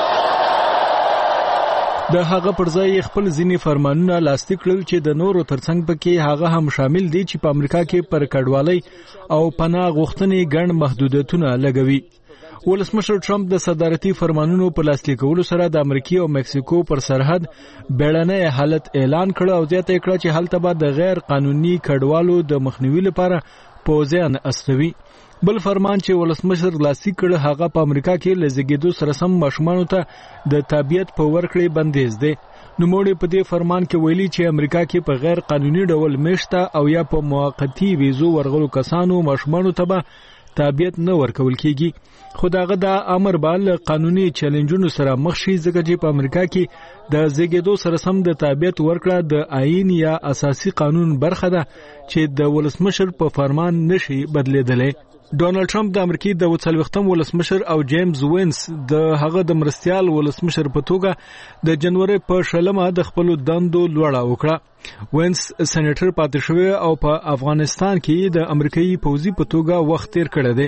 د هغه پر ځای خپل ځینی فرمانونه لاسلیک کړل چې د نورو ترڅنګ پکې هغه هم شامل دي چې په امریکا کې پر کډوالۍ او پناه غوښتنې ګڼ محدودیتونه لګوي. ولسمشر ټرمپ د صدارتي فرمانونو په لاسلیکولو سره د امریکا او مکسیکو پر سرحد بیړنی حالت اعلان کړ او زیاته کړ چې هلته به د غیر قانوني کډوالو د مخنیوي لپاره پوځیان استوي. بل فرمان چې ولسمشر لاسلیک کړ هغه په امریکا کې لزګیدو سره سم ماشومانو ته د تابعیت په ورکړې بندیز دی. نوموړي په دې فرمان کې ویلي چې امریکا کې په غیر قانوني ډول میشته او یا په موقتی ویزو ورغلو کسانو ماشومانو ته به تابعیت نه ورکول کیږي. خو داغه د امر بال قانوني چیلنجونو سره مخ شي ځکه چې په امریکا کې د زیږیدو سره سم د تابعیت ورکړه د آئین یا اساسي قانون برخه ده چې د ولسمشر په فرمان نشي بدلیدلی. ډونالد ټرمپ د امریکای د 40م ولسمشر او جیمز وینس د هغه د مرستيال ولسمشر په توګه د جنوري په شلمه د خپل دندو لوړه وکړه. وینس سېنیټر پاتې شوی او په افغانستان کې د امریکایي پوځي په توګه وخت تیر کړی دی.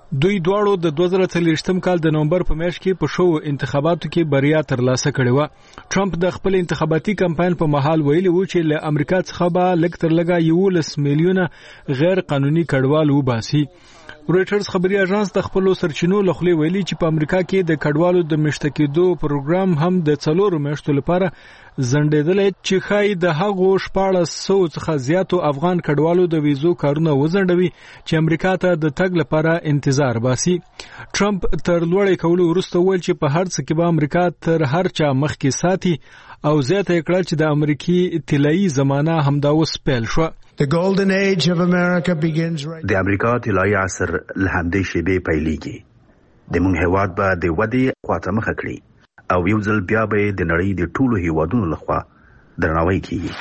دوی دواړو د 2023م کال د نومبر په میاشت کې په شو انتخاباتو کې بریا ترلاسه کړې و. ټرمپ د خپل انتخاباتي کمپاین په مهال ویلي و چې له امریکا څخه به لږ تر لږه 11 میلیونه غیر قانوني کډوال وباسي. رويټرز خبري اژانس د خپل سرچینو لخوا ویلي چې په امریکا کې د کډوالو د مشته کېدو پروګرام هم د 4 میاشتو لپاره زندېدل چې خای د هغو 1400 څخه زیاتو افغان کډوالو د ویزو کارونه وزندوي چې امریکا ته د تګ لپاره انتظار باسي. ټرمپ تر لوړې کولو وروسته ویل چې په هر څه کې به امریکا تر هر چا مخکې ساتي او زیاته کړه چې د امریکای طلایی زمانہ همدا اوس پیل شو. The golden age of America begins right. د امریکا طلایی عصر له همدې شیبې پیلېږي. د موږ هیواد به د ودې خواته مخه کړي او یو ځل بیا به د نړۍ د ټولو هیوادونو لخوا درناوی کیږي.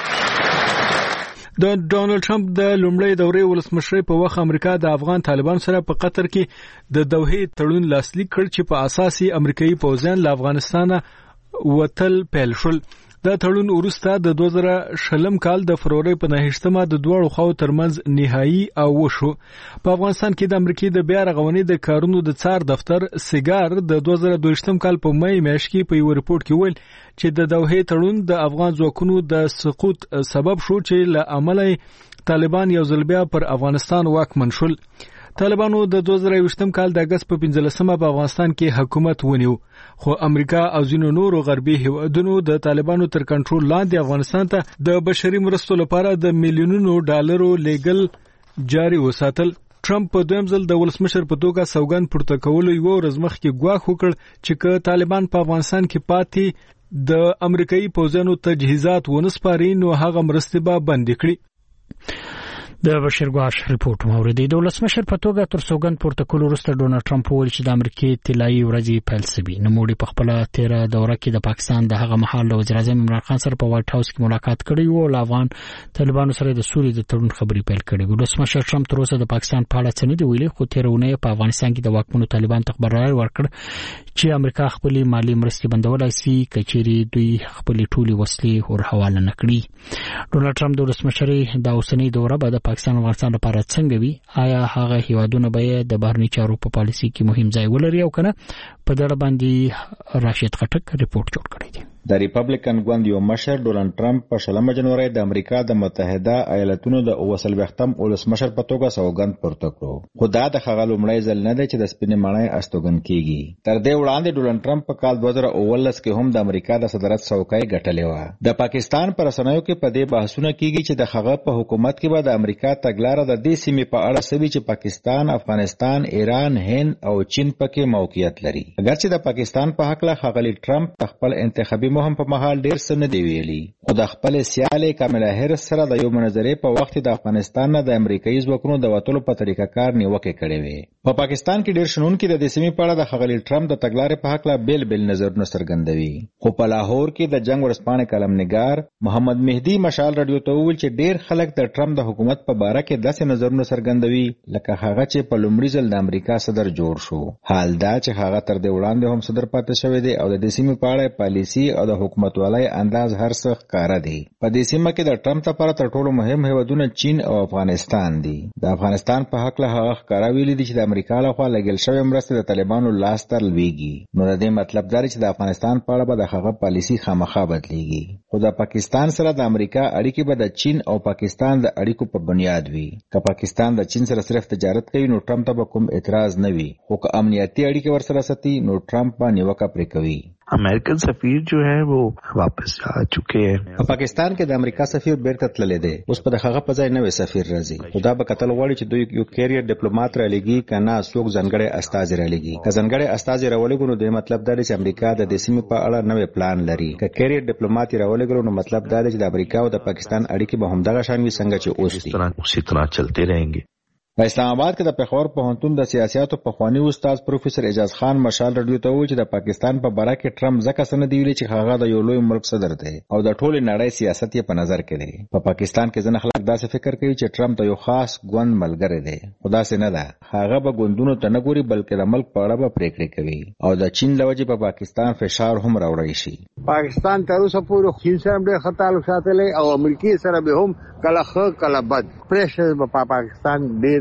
د ډونالد ټرمپ د لومړۍ دورې ولسمشر په وخت امریکا د افغان طالبان سره په قطر کې د دوحې تړون لاسلیک کړ چې په اساسي امریکایي پوځیان له افغانستانه وتل پیل شول. دا تړون وروسته د 2020 کال د فروری په 9مه د دوه خواو ترمنځ نهایی او وشو. په افغانستان کې د امریکای د بیا رغونې د کارونو د څار دفتر سیګار د 2022 کال په مې میاشت کې په یو ریپورت کې ویل چې د دوحې تړون د افغان ځواکونو د سقوط سبب شو چې له امله طالبان یو ځل بیا پر افغانستان واکمن شول. طالبانو د 2020 کال د اگست په 15مه په افغانستان کې حکومت ونیو، خو امریکا او ځینو نورو غربي هیوادونو د طالبانو تر کنټرول لاندې افغانستان ته د بشري مرستو لپاره د میلیونونو ډالرو لیګل جاري وساتل. ټرمپ په دویم ځل د ولسمشر په توګه سوګند پورته کولو یو ورځ مخکې ګواښ وکړ چې که طالبان په افغانستان کې پاتې د امریکایي پوځیانو تجهیزات ونسپاري نو هغه مرستې به بندې کړي. د بشیر ګواش ریپورت موردی د ولسمشر په توګه تر سوګند پورته کول وروسته ډونالد ټرمپ ویل چې د امریکای طلایی ورځې پیل شوي. نوموړي په خپل 13 دوره کې د پاکستان د هغه مهال د وزیر اعظم عمران خان سره په وایټ هاوس کې ملاقات کړی او له افغان طالبانو سره د سولې د تړون خبرې پیل کړې. ولسمشر ټرمپ تر اوسه د پاکستان په اړه څه نه دی ویلي، خو تیرونه په افغانستان کې د واکمنو طالبان ته خبرداری ورکړ چې امریکا خپل مالی مرستې بندولای شي کچېری دوی خپل ټولي وسلې ور حواله نکړي. ډونالد ټرمپ د ولسمشرۍ د اوسنۍ دوره بعد د پاکستان افغانستان لپاره څنګه وي؟ آیا هغه هیوادونه به د بهرنی چارو په پالیسي کې مهم ځای ولري او کنه؟ په دغه باندې راشد خټک ریپورت جوړ کړی دی. د ریپبلیکن ګوند یو مشر ډونالد ټرمپ په 16 جنوري د امریکا د متحده ایالاتونو د اوسلوختم ولسمشر په توګه سوګند پورته کړو، خو دا د هغه لومړی ځل نه دی چې د سپینې مړۍ استوګن کیږي. تر دې وړاندې ډونالد ټرمپ په کال 2019 کې هم د امریکا د صدارت څوکۍ ګټلې و. د پاکستان پر رسنیو کې په دې بحثونه کیږي چې د هغه په حکومت کې به د امریکا تګلارې د دې سیمې په اړه سوي چې پاکستان، افغانستان، ایران، هند او چین پکې موقعیت لري. اگرچې د پاکستان په حق له ښاغلي ټرمپ خپل انتخابي مهم په مهال ډیر څه نه دی ویلي، خو د خپل سیالې کاملا هریس سره د یو مناظرې په وخت د افغانستان نه د امریکایي ځواکونو د وټولو په طریقه کار نیوکه کړې وې. په پاکستان کې ډیر شنونکي د دې سیمې په اړه د ښاغلي ټرمپ د تګلارې په حق له بیل بیل نظرونه څرګندوي، خو په لاهور کې د جنگ ورځپاڼې کلمنګار محمد مهدي مشال رادیو ته وویل چې ډیر خلک د ټرمپ د حکومت په باره کې داسې نظرونه څرګندوي لکه هغه چې په لومړي ځل د امریکا صدر جوړ شو. حال دا چې هغه تر دې وړاندې هم صدر پاتې شوی دی او د دې سیمې په اړه پالیسي او د حکومتوالۍ انداز هر څه ښکاره دی. په دې سیمه کې د ټرمپ لپاره تر ټولو مهم هیوادونه چین او افغانستان دي. د افغانستان په حق له هغه ښکاره ویلي دي چې د امریکا لخوا لګل شوی مرستې د طالبانو لاس ته لویږي. نو د دې مطلب دا چې د افغانستان په اړه به د هغه پالیسي خامخا بدلیږي. خو د پاکستان سره د امریکا اړیکې به د چین او پاکستان د اړیکو په بنیاد وي. که پاکستان د چین سره صرف تجارت کوي نو ټرمپ ته به کوم اعتراض نه وي، خو که امنیتي اړیکې ورسره ساتي نو ټرمپ به نیوکه پرې کوي. امریکن سفیر جو ہے وہ واپس آ چکے ہیں. په پاکستان کې د امریکا سفیر بیرته تللی دی، اوس په هغه په ځای نوې سفیر راځي. خدا به کتل غواړي چې دوی یو کیریئر ډیپلوماټ را لګي کنه څوک ځانګړی استازی را لګي. که ځانګړی استازی راولګو نو د مطلب دا دی چې امریکا د دې سیمې په اړه نوې پلان لري. که کیریئر ډیپلوماټ راولګو نو مطلب دا دی چې د امریکا او د پاکستان اړیکې به همدغه شان وي څنګه چې اوس دي. اسی طرح چلتے رہیں گے. په اسلام آباد کې د پېښور پوهنتون د سیاسياتو پخوانی استاد پروفیسور اعجاز خان مشال رادیو ته وویل چې د پاکستان په باره کې ټرمپ ځکه څه نه دی ویلي چې هغه د یو لوی ملک صدر دی او د ټولې نړۍ سیاست یې په نظر کې دی. په پاکستان کې ځینې خلک داسې فکر کوي چې ټرمپ د یو خاص ګوند ملګری دی، خو داسې نه ده. هغه به ګوندونو ته نه ګوري بلکې د ملک په اړه به پریکړې کوي او د چین له وجې په پاکستان فشار هم راوړی شي. پاکستان تر اوسه پورې چین سره ډېر ښه تعلق ساتلی او امریکې سره به هم کله ښه کله بد. پریشر په پاکستان ډېر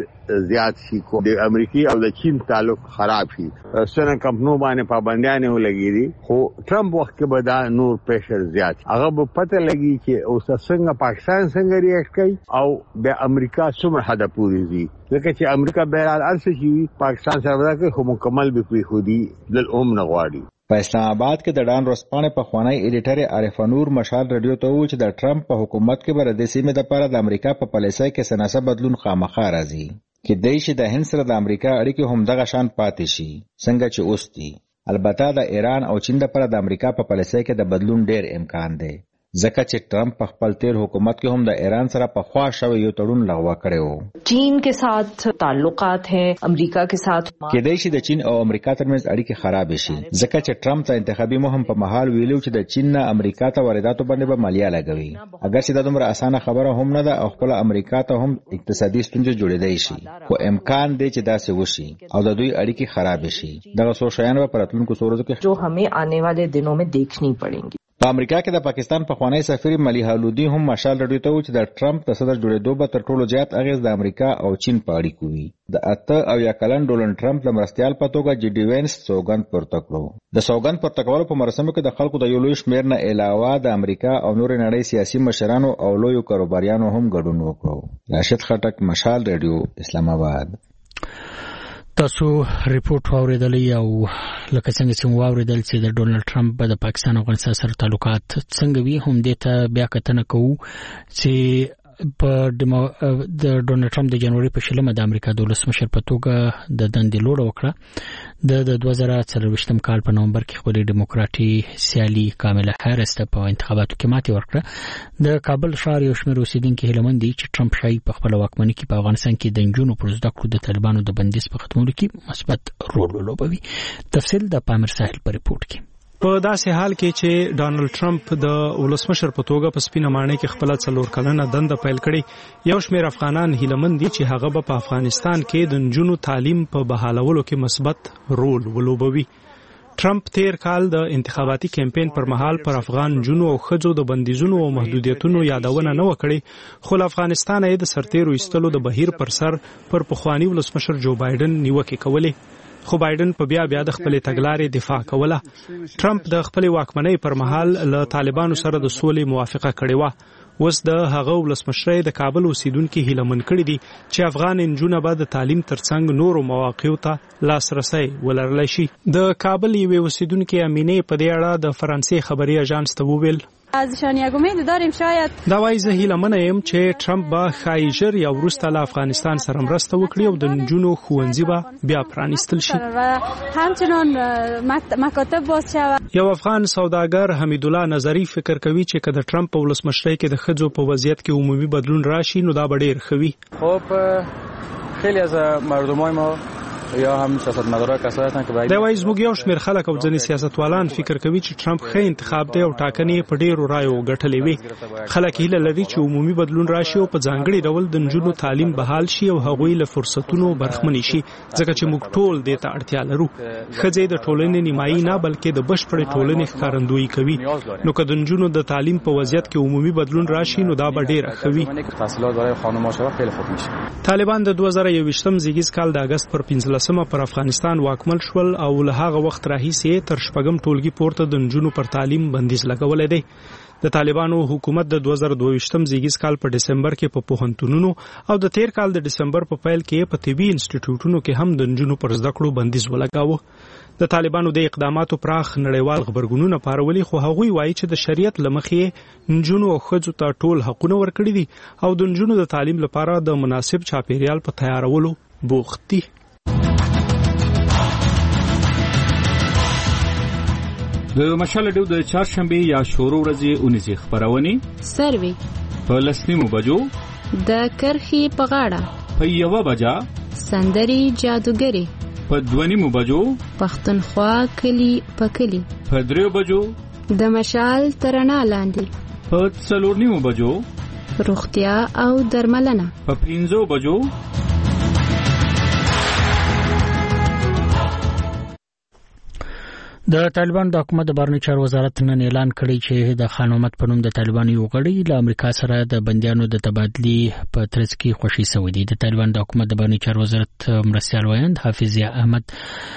زیات شي کو د امریکای او د چین تعلق خراب شي سره کمپنو باندې پابندیاں ولګي دي خو ټرمپ وخت کې به دا نور پریشر زیات هغه به پته لګي چې اوس څنګه پاکستان څنګه ریاکټ کوي او د امریکا څومره حد پورې دي لکه چې امریکا بهرحال ارسه شي پاکستان سره راځي خو مکمل به کوي خودي دل نه غواړي په اسلام آباد کې د ډان روسپانې په خوانی ایډیټر عارف نور مشال رادیو ته و چې د ټرمپ په حکومت کې به د سیمې لپاره د امریکا په پالیسۍ کې سناسب بدلون خامخا راځي کې دای شي د هند سره د امریکا اړیکې هم دغه شان پاتې شي څنګه چې اوس دي البته د ایران او چین لپاره د امریکا په پالیسۍ کې د بدلون ډېر امکان دی ځکه چې ټرمپ په خپل تیر حکومت کې هم د ایران سره په خوا شوی یو تړون لغوه کړی و چین के साथ تعلقات हैं امریکا के साथ کېدای شي د چین او امریکا ترمنځ اړیکې خراب شي ځکه چې ټرمپ ته انتخابي مهم په محل ویلو چې د چین نه امریکا ته وارداتو باندې به مالیه لګوي اگر چې دا دومره اسانه خبره هم نه ده او خپل امریکا ته هم اقتصادي ستونزې جوړېدای شي خو امکان دی چې دا څه وشي او د دوی اړیکې خراب شي دغه څو شیان به په راتلونکو څو ورځو کې جو हमें आने वाले दिनों में देखनी पड़ेंगी په امریکا کې د پاکستان پخوانی سفیر ملیحه لودي هم مشال رادیو ته و چې د ټرمپ د صدر جوړېدو به تر ټولو زیات اغیز د امریکا او چین په اړیکو وي د 8 او یا کلن ډونلډ ټرمپ د مرستیال په توګه جی ډي وینس سوګند پورته کړو د سوګند پورته کولو په مراسمو کې د خلکو د یو لوی شمېر نه علاوه د امریکا او نور نړۍ سیاسي مشرانو او لویو کاروباریانو هم ګډون وکړو راشد خټک مشال رادیو اسلام آباد تاسو ریپورت واوریدلی او لکه څنګه چې واوریدل چې د ډونلډ ټرمپ د پاکستان او افغانستان سره تعلقات څنګه وي هم دې ته بیا کتنه کوو چې په د ډونلډ ټرمپ د جنوري په شلمه د امریکا د ولسمشر په توګه د دندې لوړ وکړه د 2024 کال په نومبر کې خپل ډیموکراټي سیالي کاملا هریس ته په انتخاباتو کې ماتې ورکړه د کابل ښار یو شمېر اوسیدونکو هیلمن دي چې ټرمپ شای په خپل واکمنۍ کې په افغانستان کې د نجونو پر زده کړو د طالبانو د بندیز په ختمولو کې مثبت رول ولوبوي تفصیل د پامیر ساحل په ریپورت کې په داسې حال کې چې ډانلډ ټرمپ د ولسمشر په توګه په سپینه ماڼۍ کې خپل 4 کلنه دنده پیل کړي یو شمېر افغانان هیلمن دي چې هغه په افغانستان کې د نجونو تعلیم په بحالولو کې مثبت رول ولوبوي ټرمپ تیر کال د انتخاباتي کمپاین پر مهال پر افغان جنو او خځو د بندیزونو او محدودیتونو یادونه نه وکړي خو افغانستان یې د سرتیرو ایستلو د بهیر پر سر پر پخوانی ولسمشر جو بایدن نیوکه کولې خو بایدن په بیا د خپل تګلارې دفاع کوله ټرمپ د خپل واکمنۍ پر مهال له طالبانو سره د سولې موافقه کړې و اوس د هغه ولسمشر د کابل اوسیدونکو هیلمن کړي دي چې افغان انجونه به د تعلیم ترڅنګ نورو مواقعو ته لاسرسي ولرلی شي د کابل یو اوسیدونکو امینه په دې اړه د فرانسې خبري اژانس ته وویل ازشان یک امید داریم شاید دا وایي زه هیله منه یم چې ټرمپ به خایجر یا وروسته له افغانستان سره مرسته وکړي او د نجونو ښوونځي به بیا پرانیستل شي همچنان مکاتب باز شود یو افغان سوداګر حمیدالله نظری فکر کوي چې کله ټرمپ په ولسمشرۍ کې د ښځو په وضعیت کې عمومي بدلون راشي نو دا به ډېر ښه وي خب خیلی از مردمای ما یا هم سیاستمدارا کسایی هستند که باید دا وایي زموږ یو شمېر خلک او ځینې سیاستوالان فکر کوي چې ټرمپ ښه انتخاب دی او ټاکنې په ډېرو رایو ګټلې وي خلک هیله لري چې عمومي بدلون راشي او په ځانګړي ډول د نجونو تعلیم بحال شي او هغوی له فرصتونو برخمنې شي ځکه چې موږ ټول دې ته اړتیا لرو ښځې د ټولنې نیمایي نه بلکې د بشپړې ټولنې ښکارندویي کوي نو که د نجونو د تعلیم په وضعیت کې عمومي بدلون راشي نو دا به ډېره ښه وي طالبان د 2021 زیږیز کال د اگست پر 15 پر افغانستان واکمل شول او له هغه وخت راهیسې تر شپږم ټولګي پورته د نجونو پر تعلیم بندیز لګولې دی د طالبانو حکومت د 2022 زیږیز کال په دسمبر کې په پوهنتونونو او د تیر کال د دسمبر په پیل کې په طبي انسټیټیوټونو کې هم د نجونو پر زده کړو بندیز ولګاوه د طالبانو د اقداماتو پراخ نړیوال خبرګونونه پارولي خو هغوی وایي چې د شریعت لمخې نجونو او ښځو ته ټول حقونه ورکړي دي او د نجونو د تعلیم لپاره د مناسب چاپیریال په تیارولو بوخت دي د مشال ډیو د چهارشنبه یا شورو ورځې اونیزي خبرونه سروي په لسنیمو بجو د کرخي په غاړه په یوه بجا سندري جادوګری په دوانیمو بجو پښتونخوا کلی په کلی په دریو بجو د مشال ترنا لاندې په څلورنیمو بجو روغتیا او درملنه په 15 بجو د طالبان د حکومت د بهرنی چارو وزارت نن اعلان کړی چې د خان محمد په نوم د طالبان یو غړی له امریکا سره د بندیانو د تبادلې په ترڅ کې خوشي شوی دی. د طالبان د حکومت د بهرنی چارو وزارت مرستیال وایند حافظ احمد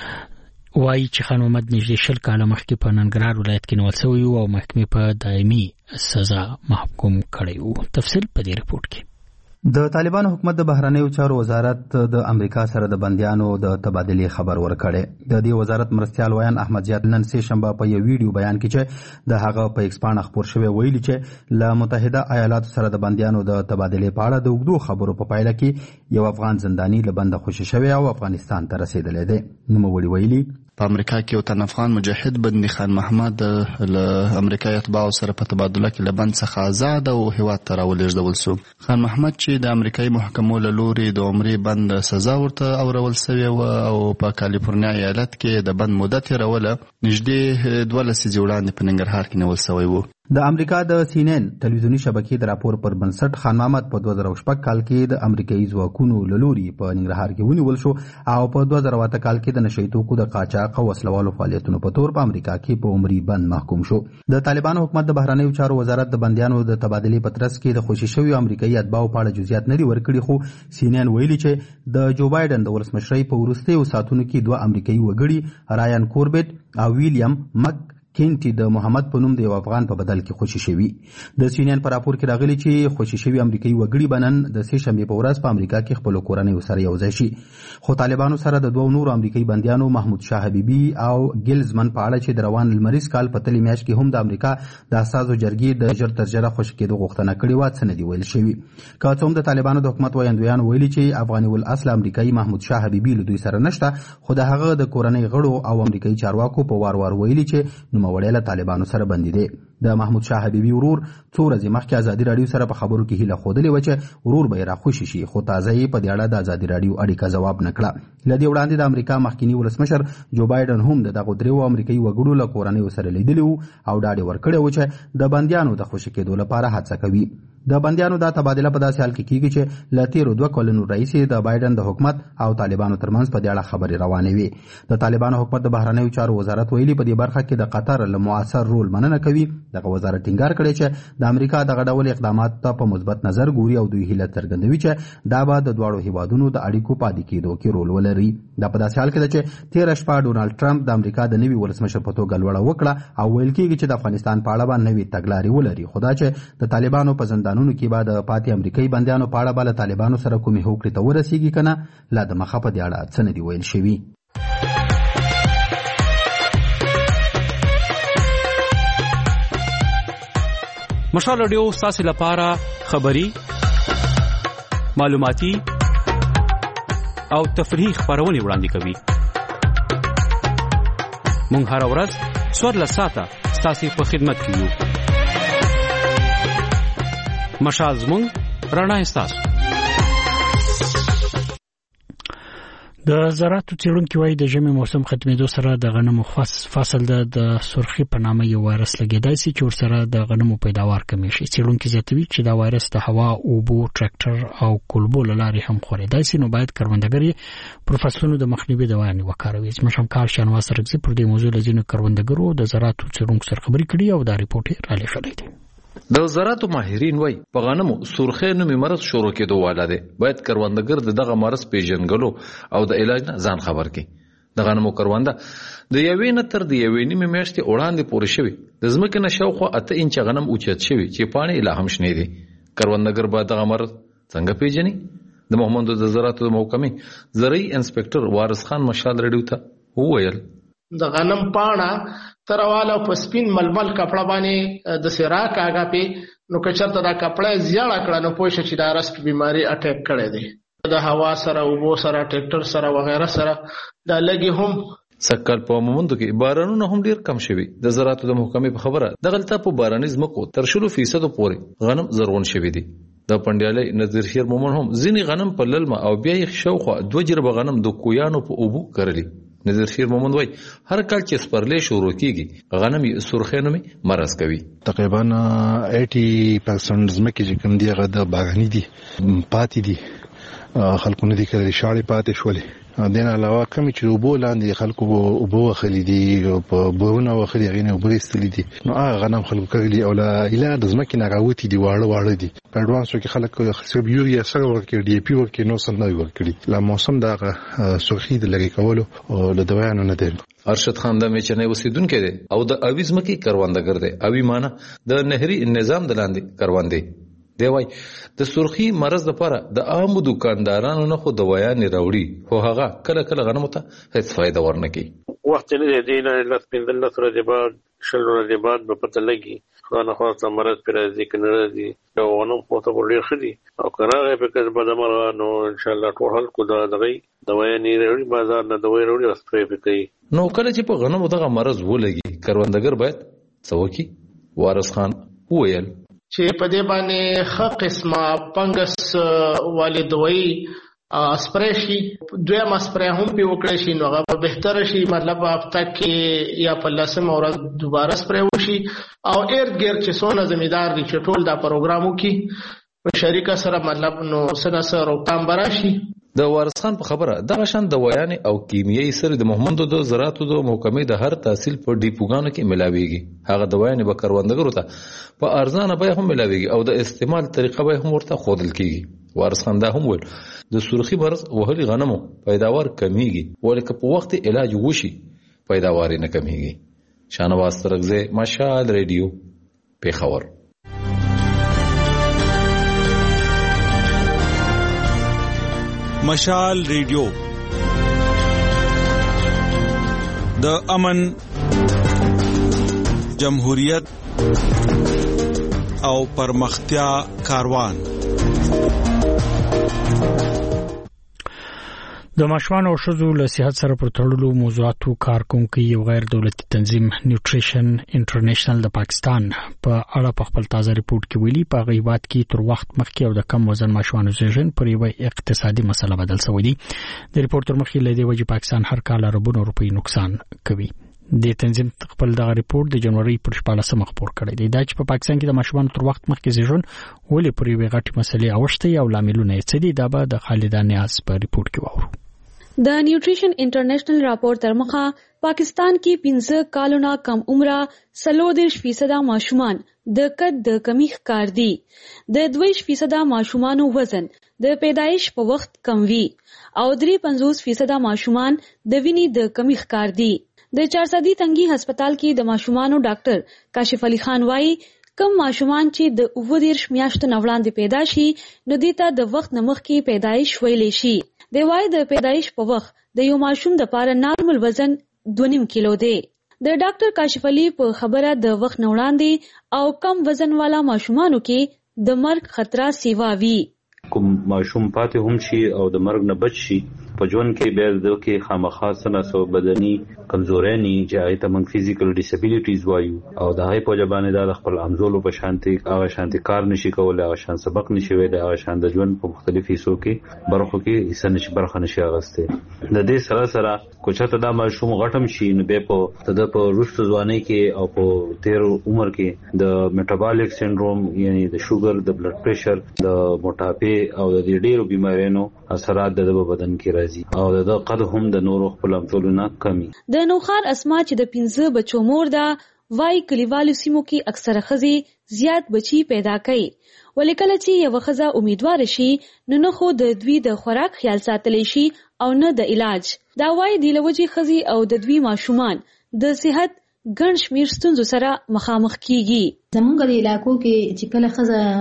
وایي چې خان محمد نږدې 20 کاله مخکې په ننګرهار ولایت کې نیول شوی او محکمې په دایمي سزا محکوم کړی و. تفصیل په دې رپورت کې. د طالبانو حکومت د بهرنیو چارو وزارت د امریکا سره د بندیانو د تبادلې خبر ورکړی. د دې وزارت مرستیال وایان احمد زیات نن سه شنبه په یو ویډیو بیان کې چې د هغه په ایکس باندې خبر شوی ویلي چې له متحده ایالاتو سره د بندیانو د تبادلې په اړه د وګړو خبرو په پایله کې یو افغان زندانی له بند خوشي شوی او افغانستان ته رسیدلی دی. نو وړي ویلي په امریکا کې یو تن افغان مجاهد بندي خان محمد له امریکایي اتباعو سره په تبادله کې له بند څخه آزاد او هیواد ته راولېږدول شو. خان محمد چې د امریکایي محکمو له لوري د عمرې بند سزا ورته اورول شوې وه او په کالیفورنیا ایالت کې د بند موده تېروله، نږدې 12 ورځې وړاندې په ننګرهار کې نیول شوی و. د امریکا د CNN ټلویزیونی شبکې د راپور پر بنسټ خان محمد په 2006 کال کې د امریکایي ځواکونو له لوري په ننګرهار کې ونیول شو او په 2008 کال کې د نشئی توکو د قاچاق او وسلوالو فعالیتونو په تور په امریکا کې په عمرې بند محکوم شو. د طالبانو حکومت د بهرنیو چارو وزارت د بندیانو د تبادلې په ترڅ کې د خوشي شویو امریکایي اتباعو په اړه جزئیات نه دي ورکړي، خو CNN ویلي چې د جو بایدن د ولسمشرۍ په وروستیو ساعتونو کې 2 امریکایي وګړي رایان کوربټ او ویلیام مک کینټي د محمد په نوم د یو افغان په بدل کې خوشي شوي. د CNN په راپور کې راغلي چې خوشي شوي امریکایي وګړي بنن د سه شنبې په ورځ په امریکا کې خپل کورنۍ سره یو ځای شي. خو طالبانو سره د 2 نورو امریکایي بندیانو محمود شاه حبیبي او ګیلزمن په اړه چې د روان المریز کال په تلې میاشت کې هم د امریکا د اساسو جرګې د ژر تر ژره خوشي کېدو غوښتنه کړې و، څه نه دی ویل شوی. که څوم د طالبانو د حکومت وایندویان ویلي چې افغاني الاصل امریکایي محمود شاه حبیبي له دوی سره نشته، خو د هغه د کورنۍ غړو او امریکایي چارواکو په وار وار ویلي چې نوموړی له طالبانو سره بندي دی. د محمود شاه حبیبي ورور څو ورځې مخکې ازادي راډیو سره په خبرو کې هیله ښودلې وه چې ورور به یې راخوشي شي، خو تازه یې په دې اړه د ازادي راډیو اړیکه ځواب نه کړه. له دې وړاندې د امریکا مخکینی ولسمشر جو بایدن هم د دغو 3 امریکایي وګړو له کورنیو سره لیدلی وو او ډاډ یې ورکړی و چې د بندیانو د خوشي کېدو لپاره هڅه کوي. د بندیانو دا تبادله په داسې حال کې کیږي چې له تیرو 2 کلونو راهیسې د بایدن د حکومت او طالبانو ترمنځ په دې اړه خبرې روانې وي. د طالبانو حکومت د بهرنیو چارو وزارت ویلي په دې برخه کې د قطر له موثر رول مننه کوي. دغه وزارت ټینګار کړی چې د امریکا دغه ډول اقدامات ته په مثبت نظر ګوري او دوی هیله څرګندوي چې دا به د دواړو هیوادونو د اړیکو پاتې کېدو کې رول ولري. دا په داسې حال کې ده چې 13 شپه ډونالډ ټرمپ د امریکا د نوي ولسمشر په توګه لوړه وکړه او ویل کېږي چې د افغانستان په اړه به نوې تګلارې ولري، خو دا چې د طالبانو په زندانونو کې به د پاتې امریکایي بندیانو په اړه به له طالبانو سره کومې هوکړې ته ورسیږي که نه، لا د مخه په دې اړه څه نه دي ویل شوي. مشال رادیو ستاسو لپاره خبری، معلوماتي او تفریحي خبرونه وړاندې کوي. مونږ هر ورځ 14 ساعته ستاسو په خدمت کې یو. مشال زمونږ رڼا ستاسو. د زراعتو څېړونکي وایي د ژمي موسم ختمېدو سره د غنمو فصل د سرخي په نامه یو وایرس لګېدای شي چې ورسره د غنمو پیداوار کمی شي. څېړونکي زیاتوي چې دا وایرس د هوا، اوبو، ټراکټر او کولبو له لارې هم خورېدای شي، نو باید کروندګر یې پر فصلونو د مخنیوي دوايانې وکاروي. زموږ شانواز سرکزي پر دې موضوع له ځینو کروندګرو د زراعتو څېړونکو سره خبرې کړي او دا ریپورټ یې رالیږلی دی. د زراعتو ماهرین وایي په غنمو سرخی نومي مرض شروع کېدو والا دی. باید کروندګر د دغه مرض پیژنګلو او د علاج نه ځان خبر کړي. د غنمو کرونده د 1 نه تر 1.5 میاشتې وړاندې پورې شوی د ځمکې نه شاوخوا 8 انچه غنم اوچت شوی چې پاڼې لا هم شنې دي. کروندګر باید دغه مرض څنګه پیژني؟ د محمد د زراعتو د محکمې زرعي انسپکټر وارث خان مشال رادیو ته وویل د غنم پاڼه ترواله په سپین ململ کپړه باندې د سیرا کاغه په نو کچرته دا کپړه زیاړه کړه نو پوه شي چې دا رسپ بیماری اٹیک کړي دي. د هوا سره، اوبو سره، ټریکټر سره وغیرہ سره دا لګي هم سکل په مومندو کې بارانونه هم ډیر کم شوي. د زراعتو د محکمې په خبره دغلته په باراني ځمکو تر 0% پورې غنم زرغون شوي دي. د پنډیالي نظیر خیر مومن هم ځینې غنم په للمه او بیا یې شاوخوا 2 جربه غنم د کویانو په اوبو کرلي. نظیر خیر مومن وای هر کال چې سپرلې شروع کیږي غنم سرخی نومي مرض کوي. تقریبا 80% ځمکې چې کوم دی هغه د باغني دي پاتې دي خلکو نه دي کړی شاړې پاتې شولې دین علاوه کمی چې وبو لاندې خلکو وبو خلی دي په بورونه وخلی غینه وبرستلی دي نو هغه غنم خلکو کړی او لا اله د زمکه نه راوتی دي واړه دي په اډوانسو کې خلک خسر یوریا سره ورکړي دی پی ورکړي نو سم نه ورکړي لا موسم دا سرخی د لګي کولو او د دویانو نه دی ارشد خان د میچنې اوسیدونکو دی او د اویز مکی کروندګر دی اوی معنی د نهري نظام د لاندې کروندې دی وای د سرخی مرز لپاره د عام دکاندارانو نه خو دوايان راوړي خو هغه کله کله غنمو ته هیڅ فائدہ ورنکي وخت نه دی نه لږ پندل سره دی بعد شلو دی بعد په پته لګي خانه خاصه مرز پر ذکر نه دی نو ونه په تو ډیر خدي او کراغه په کس بدمر نو ان شاء الله ټول کو دا دغه دوايان راوړي بازار نه دوايي راوړي او سپری کوي نو کله چې په غنمو دغه مرز ولګي کروندګر باید څوکي وارث خان وویل چې په دې باندې ښه قسمه فنګس والي دوی سپری شي دویم سپری هم په وکړي شي نو هغه بهتر شي مطلب هفته کې یا په لسم اورځ دوباره سپری وشي او ارد ګیر چې څونه زمیدار دي چې ټول دا پروګرامو کې په شریکه سره مطلب نو سره سره روکتام براشي د وارث خان په خبره دغه شان دوايان او کیمیاوي سره د محمد د زراعتو د محکمې د هر تحصیل په ډیپوګانو کې ملاويږي هغه دوايان به کروندګرو ته په ارزانه به هم ملاويږي او د استعمال طریقه به هم ورته خودل کیږي وارث خان دا هم ول د سرخی مرز وهلي غنمو پیداوار کمیږي ولکه په وخت علاج وشي پیداوار نه کمیږي شانواز ترغزه مشال ریډیو پیښور مشال ریډیو د امن جمهوریت او پرمختیا کاروان د ماشومان او ښځو له صحت سره پر تړلو موضوعاتو کارکونکي یو غیر دولتي تنظیم نیوټریشن انټرنیشنل د پاکستان په اړه په خپل تازه ریپورت کې ویلي په غیبات کې تر وخت مخکې او د کم وزن ماشومان زیږون پر یو اقتصادي مسله بدل شوی دی د ریپورت تر مخکې لدی وجه پاکستان هر کال اربونو روپۍ نقصان کوي د تنظیم خپل دغه ریپورت د جنوري پر 14 خبر کړی دی دا چې په پاکستان کې د ماشومان تر وخت مخکې زیږون ولې پر یو غټي مسلې اوښتي او لاملونه یې څه دي دا به د خالد نیاز په ریپورت کې وورو د نیوټریشن انټرنیشنل راپور تر مخه پاکستان کې 15 کالونه کم عمره 40% ماشومان د قد د کمی ښکار دي د 2% ماشومانو وزن د پیدایش په وخت کم وي او 53% ماشومان د وینې د کمی ښکار دي د 400 تنګي هسپتال کې د ماشومانو ډاکټر کاشف علي خان وايي کم ماشومان چې د 19 میاشتو وړاندې پیدا شي نو دیته د وخت نمخ کې پیدایش ویلې شي د وای د پیدایش په وخت د یو ماشوم د لپاره نارمل وزن 2.5 کیلو دی د ډاکټر کاشف علي په خبره د وخت وړاندې او کم وزن والا ماشومانو کې د مرګ خطر سیوا وی کوم ماشوم پاتې هم شي او د مرګ نه بچ شي په ژوند کې به د کې خامخا سناسو بدني کمزوري نه چې ایته من فزیکل ډیسابیلیټیز وایو او د هاي په جبانه د خپل امزولو په شانتي هغه شانتي کار نشي کولای هغه شان سبق نشي ویلای هغه شان د ژوند په مختلفو حصو کې برخو کې حصہ نشي برخه نشي اغسته د دې سره سره کوچته د ماشوم غټم شي نو به په تد په روشت ځواني کې او په تیر عمر کې د میټابولیک سنډروم یعنی د شوګر د بلډ پريشر د موټاپه او د ډېرو بیماریونو اثرات د بدن کې راځي او د قد هم د نورو خپل امثولونه کمی د نوخار اسما چې د 15 بچو مور دا وای کلیوالو سیمو کې اکثره خزي زیات بچي پیدا کوي ولیکل چې یو خزه امیدوار شي نو خو د دوی د خوراک خیال ساتلی شي او نه د علاج دا وای د لوجي خزي او د دوی ماشومان د صحت ګڼ شمیر ستونزو سره مخامخ کیږي زمونږ د علاقو کې چې کله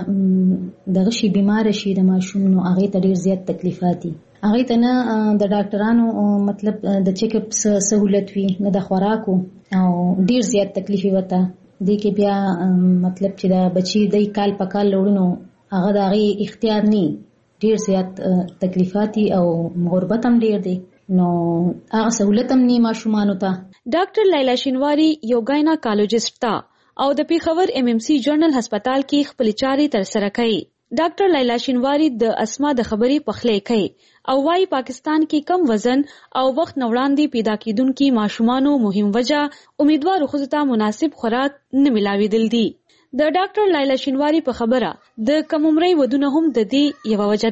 خزه دغه شي بیمار شي د ماشوم نو هغه ته ډیر زیات تکلیفات دي هغه ته نه د ډاکټرانو مطلب د چیک اپ سہولت وي نه د خوراکو او ډیر زیات تکلیف وته دي کې بیا مطلب چې دا بچي د کال په کال لورونو هغه د هغه اختیار نه ډیر زیات تکلیفات او غربت هم ډیر دي نو هغه سہولت هم نه ماشومان ته ډاکټر لیلا شینواری یو گایناکالوجست تا او د پیښور ام ام سی جنرال هسپتال کې خپل چارې تر سره کوي ډاکټر لیلا شینواری د اسما د خبرې پخلې کوي او وايي پاکستان کې کم وزن او وخت نوړاندې پیدا کیدونکو ماشومانو مهم وجہ امیدوارو خزته مناسب خوراک نه ملاویدل دي د ډاکټر لیلا شینواری په خبره د کم عمرۍ ودونه هم د دې یو وجہ ده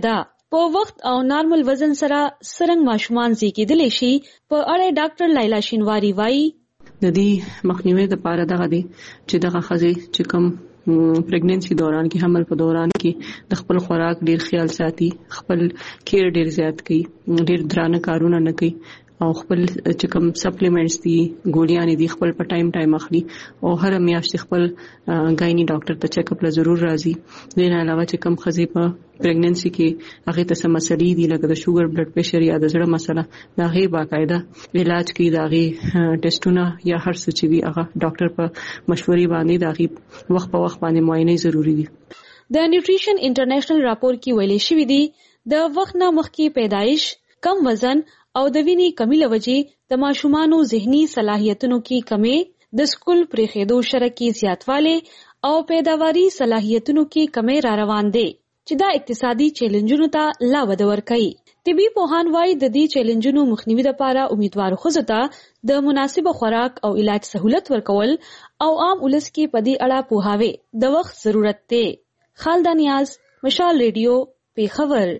په وخت او نارمل وزن سره څرنګه ماشومان زیږیدلی شي په اړه ډاکټر لیلا شینواری وایي د دې مخنیوي لپاره دغه دی چې دغه ښځې چې کوم پریګننسي دوران کې حمل په دوران کې د خپل خوراک ډیر خیال ساتي، خپل کیر ډیر زیات کوي، ډیر درانه کارونه نه کوي او خپل چې کوم سپلیمنټس دي ګولیاں دي خپل په ټایم اخلي او هر میاشت خپل ګاینی ډاکټر ته چیک اپ له ضرور راځي. د نه علاوه چې کوم ښځې په پریګننسي کې هغه ته مسلې دي لکه د شوګر بلډ پریشر یا د زړه مسله دا غي باقاعده علاج کوي، دا غي ټیسټونه یا هر څه چې وي هغه ډاکټر په مشورې باندې دا غي وخت په وخت باندې معاینه ضروری دي. د نیوټریشن انټرنیشنل راپور کې ویلي شوی دی د وخت نه مخکې پیدایش، کم وزن او د وینې کمی لوجې د ماشومانو ذهني صلاحیتونو کې کمی، د سکول پریښودو شرکي زیاتواله او پیداواري صلاحیتونو کې کمی را روان دي چې دا اقتصادي چیلنجونو ته لا وده ورکوي. طبي پوهان وايي د دې چیلنجونو مخنیوي لپاره امیدوارو ښځو ته د مناسب خوراک او علاج سہولت ورکول او عام ولس کې په دې اړه پوهاوی د وخت ضرورت دی. خالده نیاز، مشال ریډیو، پیښور.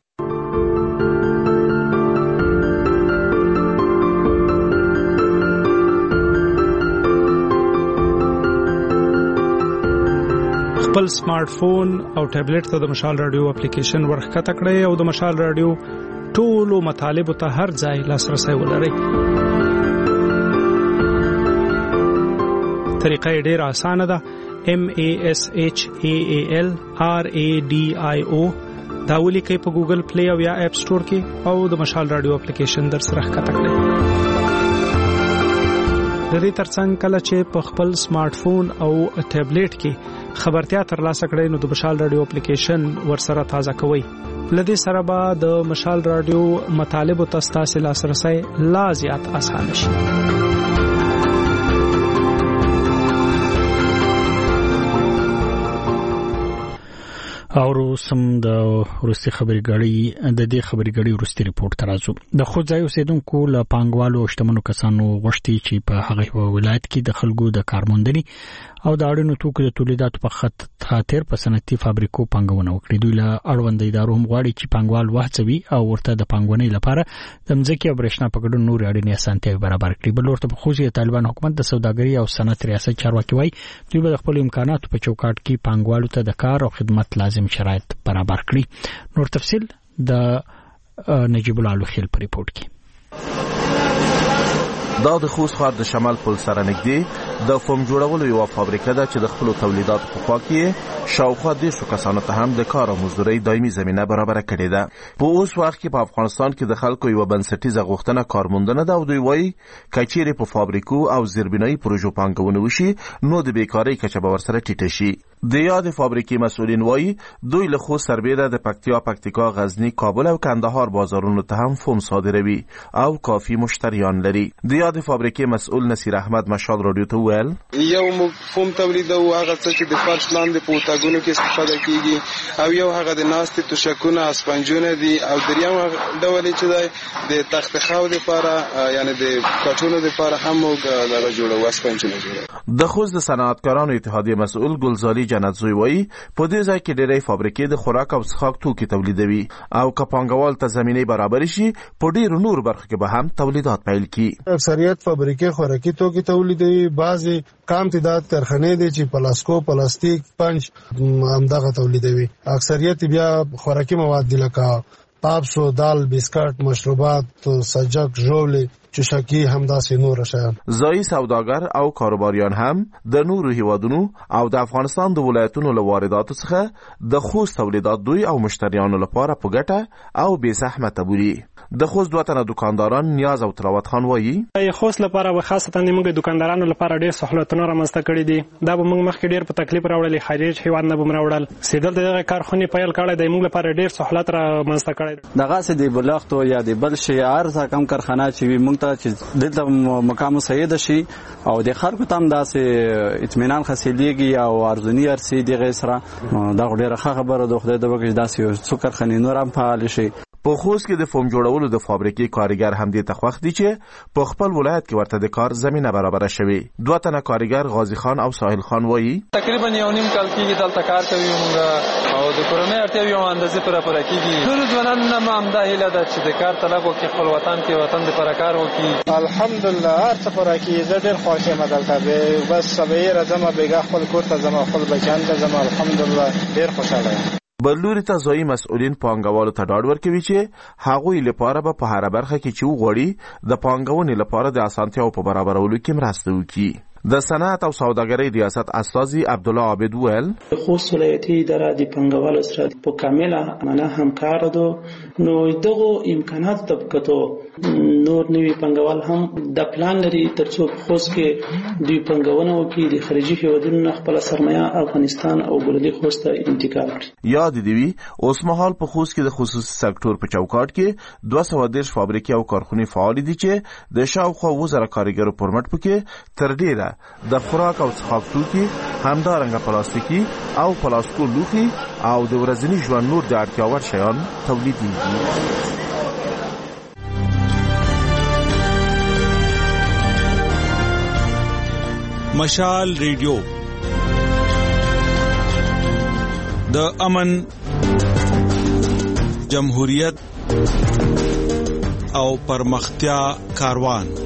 خپل سمارټ فون او ټابلیټ ته د مشال رادیو اپلیکیشن ورښکته کړئ او د مشال رادیو ټولو مطالبو ته هر ځای لاسرسی ولرئ. طریقه یې ډېره اسانه ده. MASHAAL RADIO دا ولیکئ په ګوګل پلی او یا اپ سٹور کې او د مشال رادیو اپلیکیشن در سره ښکته کړئ. د دې ترڅنګ کله چې په خپل سمارټ فون او ټابلیټ کې خبرتیا ترلاسه کړئ نو د مشال رادیو اپلیکیشن ورسره تازه کوئ. لدې سره به د مشال رادیو مطالبو ته ستاسو لاسرسی لا زیات اسانه شي. او سم د روسي خبري غړي د دې خبري غړي روسي ریپورت ترازو د خوځای اوسیدونکو له پانګوالو شتمنو کسانو غوښتي چې په هغه ولایت کې د خلکو د کارموندنې او د اړینو توکو د تولیداتو په خاطر په صنعتي فابریکو پانګونه وکړي. دوی له اړوند ادارو هم غواړي چې پانګوال وهڅوي او ورته د پانګونې لپاره د مځکې او برېښنا په ګډون نور اړینې اسانتیاوې برابر کړي. بل ورته په خوځي طالبان حکومت د سوداګرۍ او صنعت ریاست چارواکي وایي دوی به خپل امکانات په چوکاټ کې پانګوالو ته د کار او خدمت لازم شرایط برابر کړي. نور تفصيل د نجیب الله لوخیل په ریپورت کې. دا د خوست ښار د شمال پل سره نږدې د فوم جوړولو یو فابریکه ده چې د خپل تولیداتو په خوا کې شاوخوا 100 کسانو ته هم د کار او مزدورۍ دایمي زمينه برابر کړې ده. په اوس وخت کې په افغانستان کې د خلکو یو بنسټیزه غوښتنه کارموندنه ده او دوی وایي کچېرې په فابریکو او زیربنایي پروژو پانګونه وشي نو د بیکارۍ کچه به ورسره ټیټه شي. د یاد فابریکې مسؤلین وایي دوی له خوست سربېره د پکتیا، غزنی، کابل او کندهار بازارونو ته هم فوم صادروي او کافي مشتریان لري. د یاد فابریکې مسؤل نصیر احمد مشال رادیو ته ویل یو فوم تولیدو هغه څه چې د فرش لاندې په اوتاګونو کې استفاده کیږي او یو هغه د ناستې توشکونه اسپنجونه دي او دریم ډول چې د تخت خاو لپاره یعنی د کټونو لپاره هم دغه جوړو اسپنجونه جوړو. د خوست د صنعتکارانو اتحادیه مسؤل ګلزاري جنتزوی وایي په دې ځای کې ډېرې فابریکې د خوراک او څښاک توکي تولیدوي او که پانګوال ته زمینه برابر شي په ډېرو نور برخو کې به هم تولیدات پیل کړي. اکثریت فابریکې خوراکي توکي تولیدوي، بعضي کم تعداد کارخانې دي چې پلاسکو، پلاستیک، پنج همدغه تولیدوي. اکثریت بیا خوراکي مواد دي لکه پاپسو، دال، بسکټ، مشروبات، سجک، ژوولې، چشکی همداسې نور شیان. ځایي سوداګر او کاروباریان هم د نورو هیوادونو او د افغانستان د ولایتونو له وارداتو څخه د خوست تولیدات دوی او مشتریانو لپاره په ګټه او بې زحمته بولي. د خوست دوه تنه دکانداران نیاز او تلاوت خان وایي خوست لپاره خاصه موږ دکاندارانو لپاره ډېر سہولتونه رامنځته کړي دي. دا به موږ مخکې ډېر په تکلیف راوړل، خارج هیواد نه به راوړل. سیدل دغه کارخونه پیل کړي د موږ لپاره ډېر سہولت رامنځته کړي. دغه سه دی بلغت یا دی بل شي ارزه کم کارخانه چې موږ ته چې دلته مقام سید شي او د خلکو تام داسې اطمینان حاصلېږي او ارزونی ارسي دغه سره دا ډېره خبره ده. خدای دې وکړي داسې څو کارخانې نور هم فعال شي. په خوست کې د فوم جوړولو د فابریکې کارګر هم دې ته خوښ دي چې په خپل ولایت کې ورته د کار زمينه برابر شوي. دوه تنه کارګر غازی خان او ساحل خان وایي تقریبا 1.5 کال کېږي دلته کار کوي موږ او د کورنۍ اړتیاوې یو اندازې پوره کېږي. ټول ځوانان نه همدا هیله ده چې د کار طلب وکړي، خپل وطن کې وطن دپاره کار وکړي. الحمدلله هر څه پوره کېږي. زه ډېر خوښ یم دلته، بس سبا راځم بېګا خپل کور ته ځم، خپل بچیانو ته ځم. الحمدلله ډېر خوشحاله یم. بلوري ته ځایي مسؤلین پانګوالو ته ډاډ ورکوي چې هغوی لپاره به په هره برخه کې چې وغواړي د پانګونې لپاره د اسانتیاو په برابرولو کې مرسته وکړي. د صنعت او سوداګرۍ ریاست استاذي عبدالله عابد ویل خوست ولایتي اداره د پانګوالو سره په کامله معنا همکار ده. نو دغه امکانات د کتو نور نوي پانګوال هم د پلان لري ترڅو خوست کې دوی پانګونه وکړي، د خارجي هیوادونو خپل سرمایه افغانستان او بلدي خوست ته انتقال کړي. یاد دی وی اوس مهال په خوست کې د خصوصي سکتور په چوکاټ کې 210 فابریکې او کارخونې فعال دي چې د شاوخوا 1000 کارګرو پرمټ پکې تر ډیره د خوراک او څښاک توکي، همدارنګه پلاستیکي او پلاستیکو لوښي او د ورځني ژوند نور د اړتیا وړ شیان تولیدېږي. مشال ریډیو د امن، جمهوریت او پرمختیا کاروان.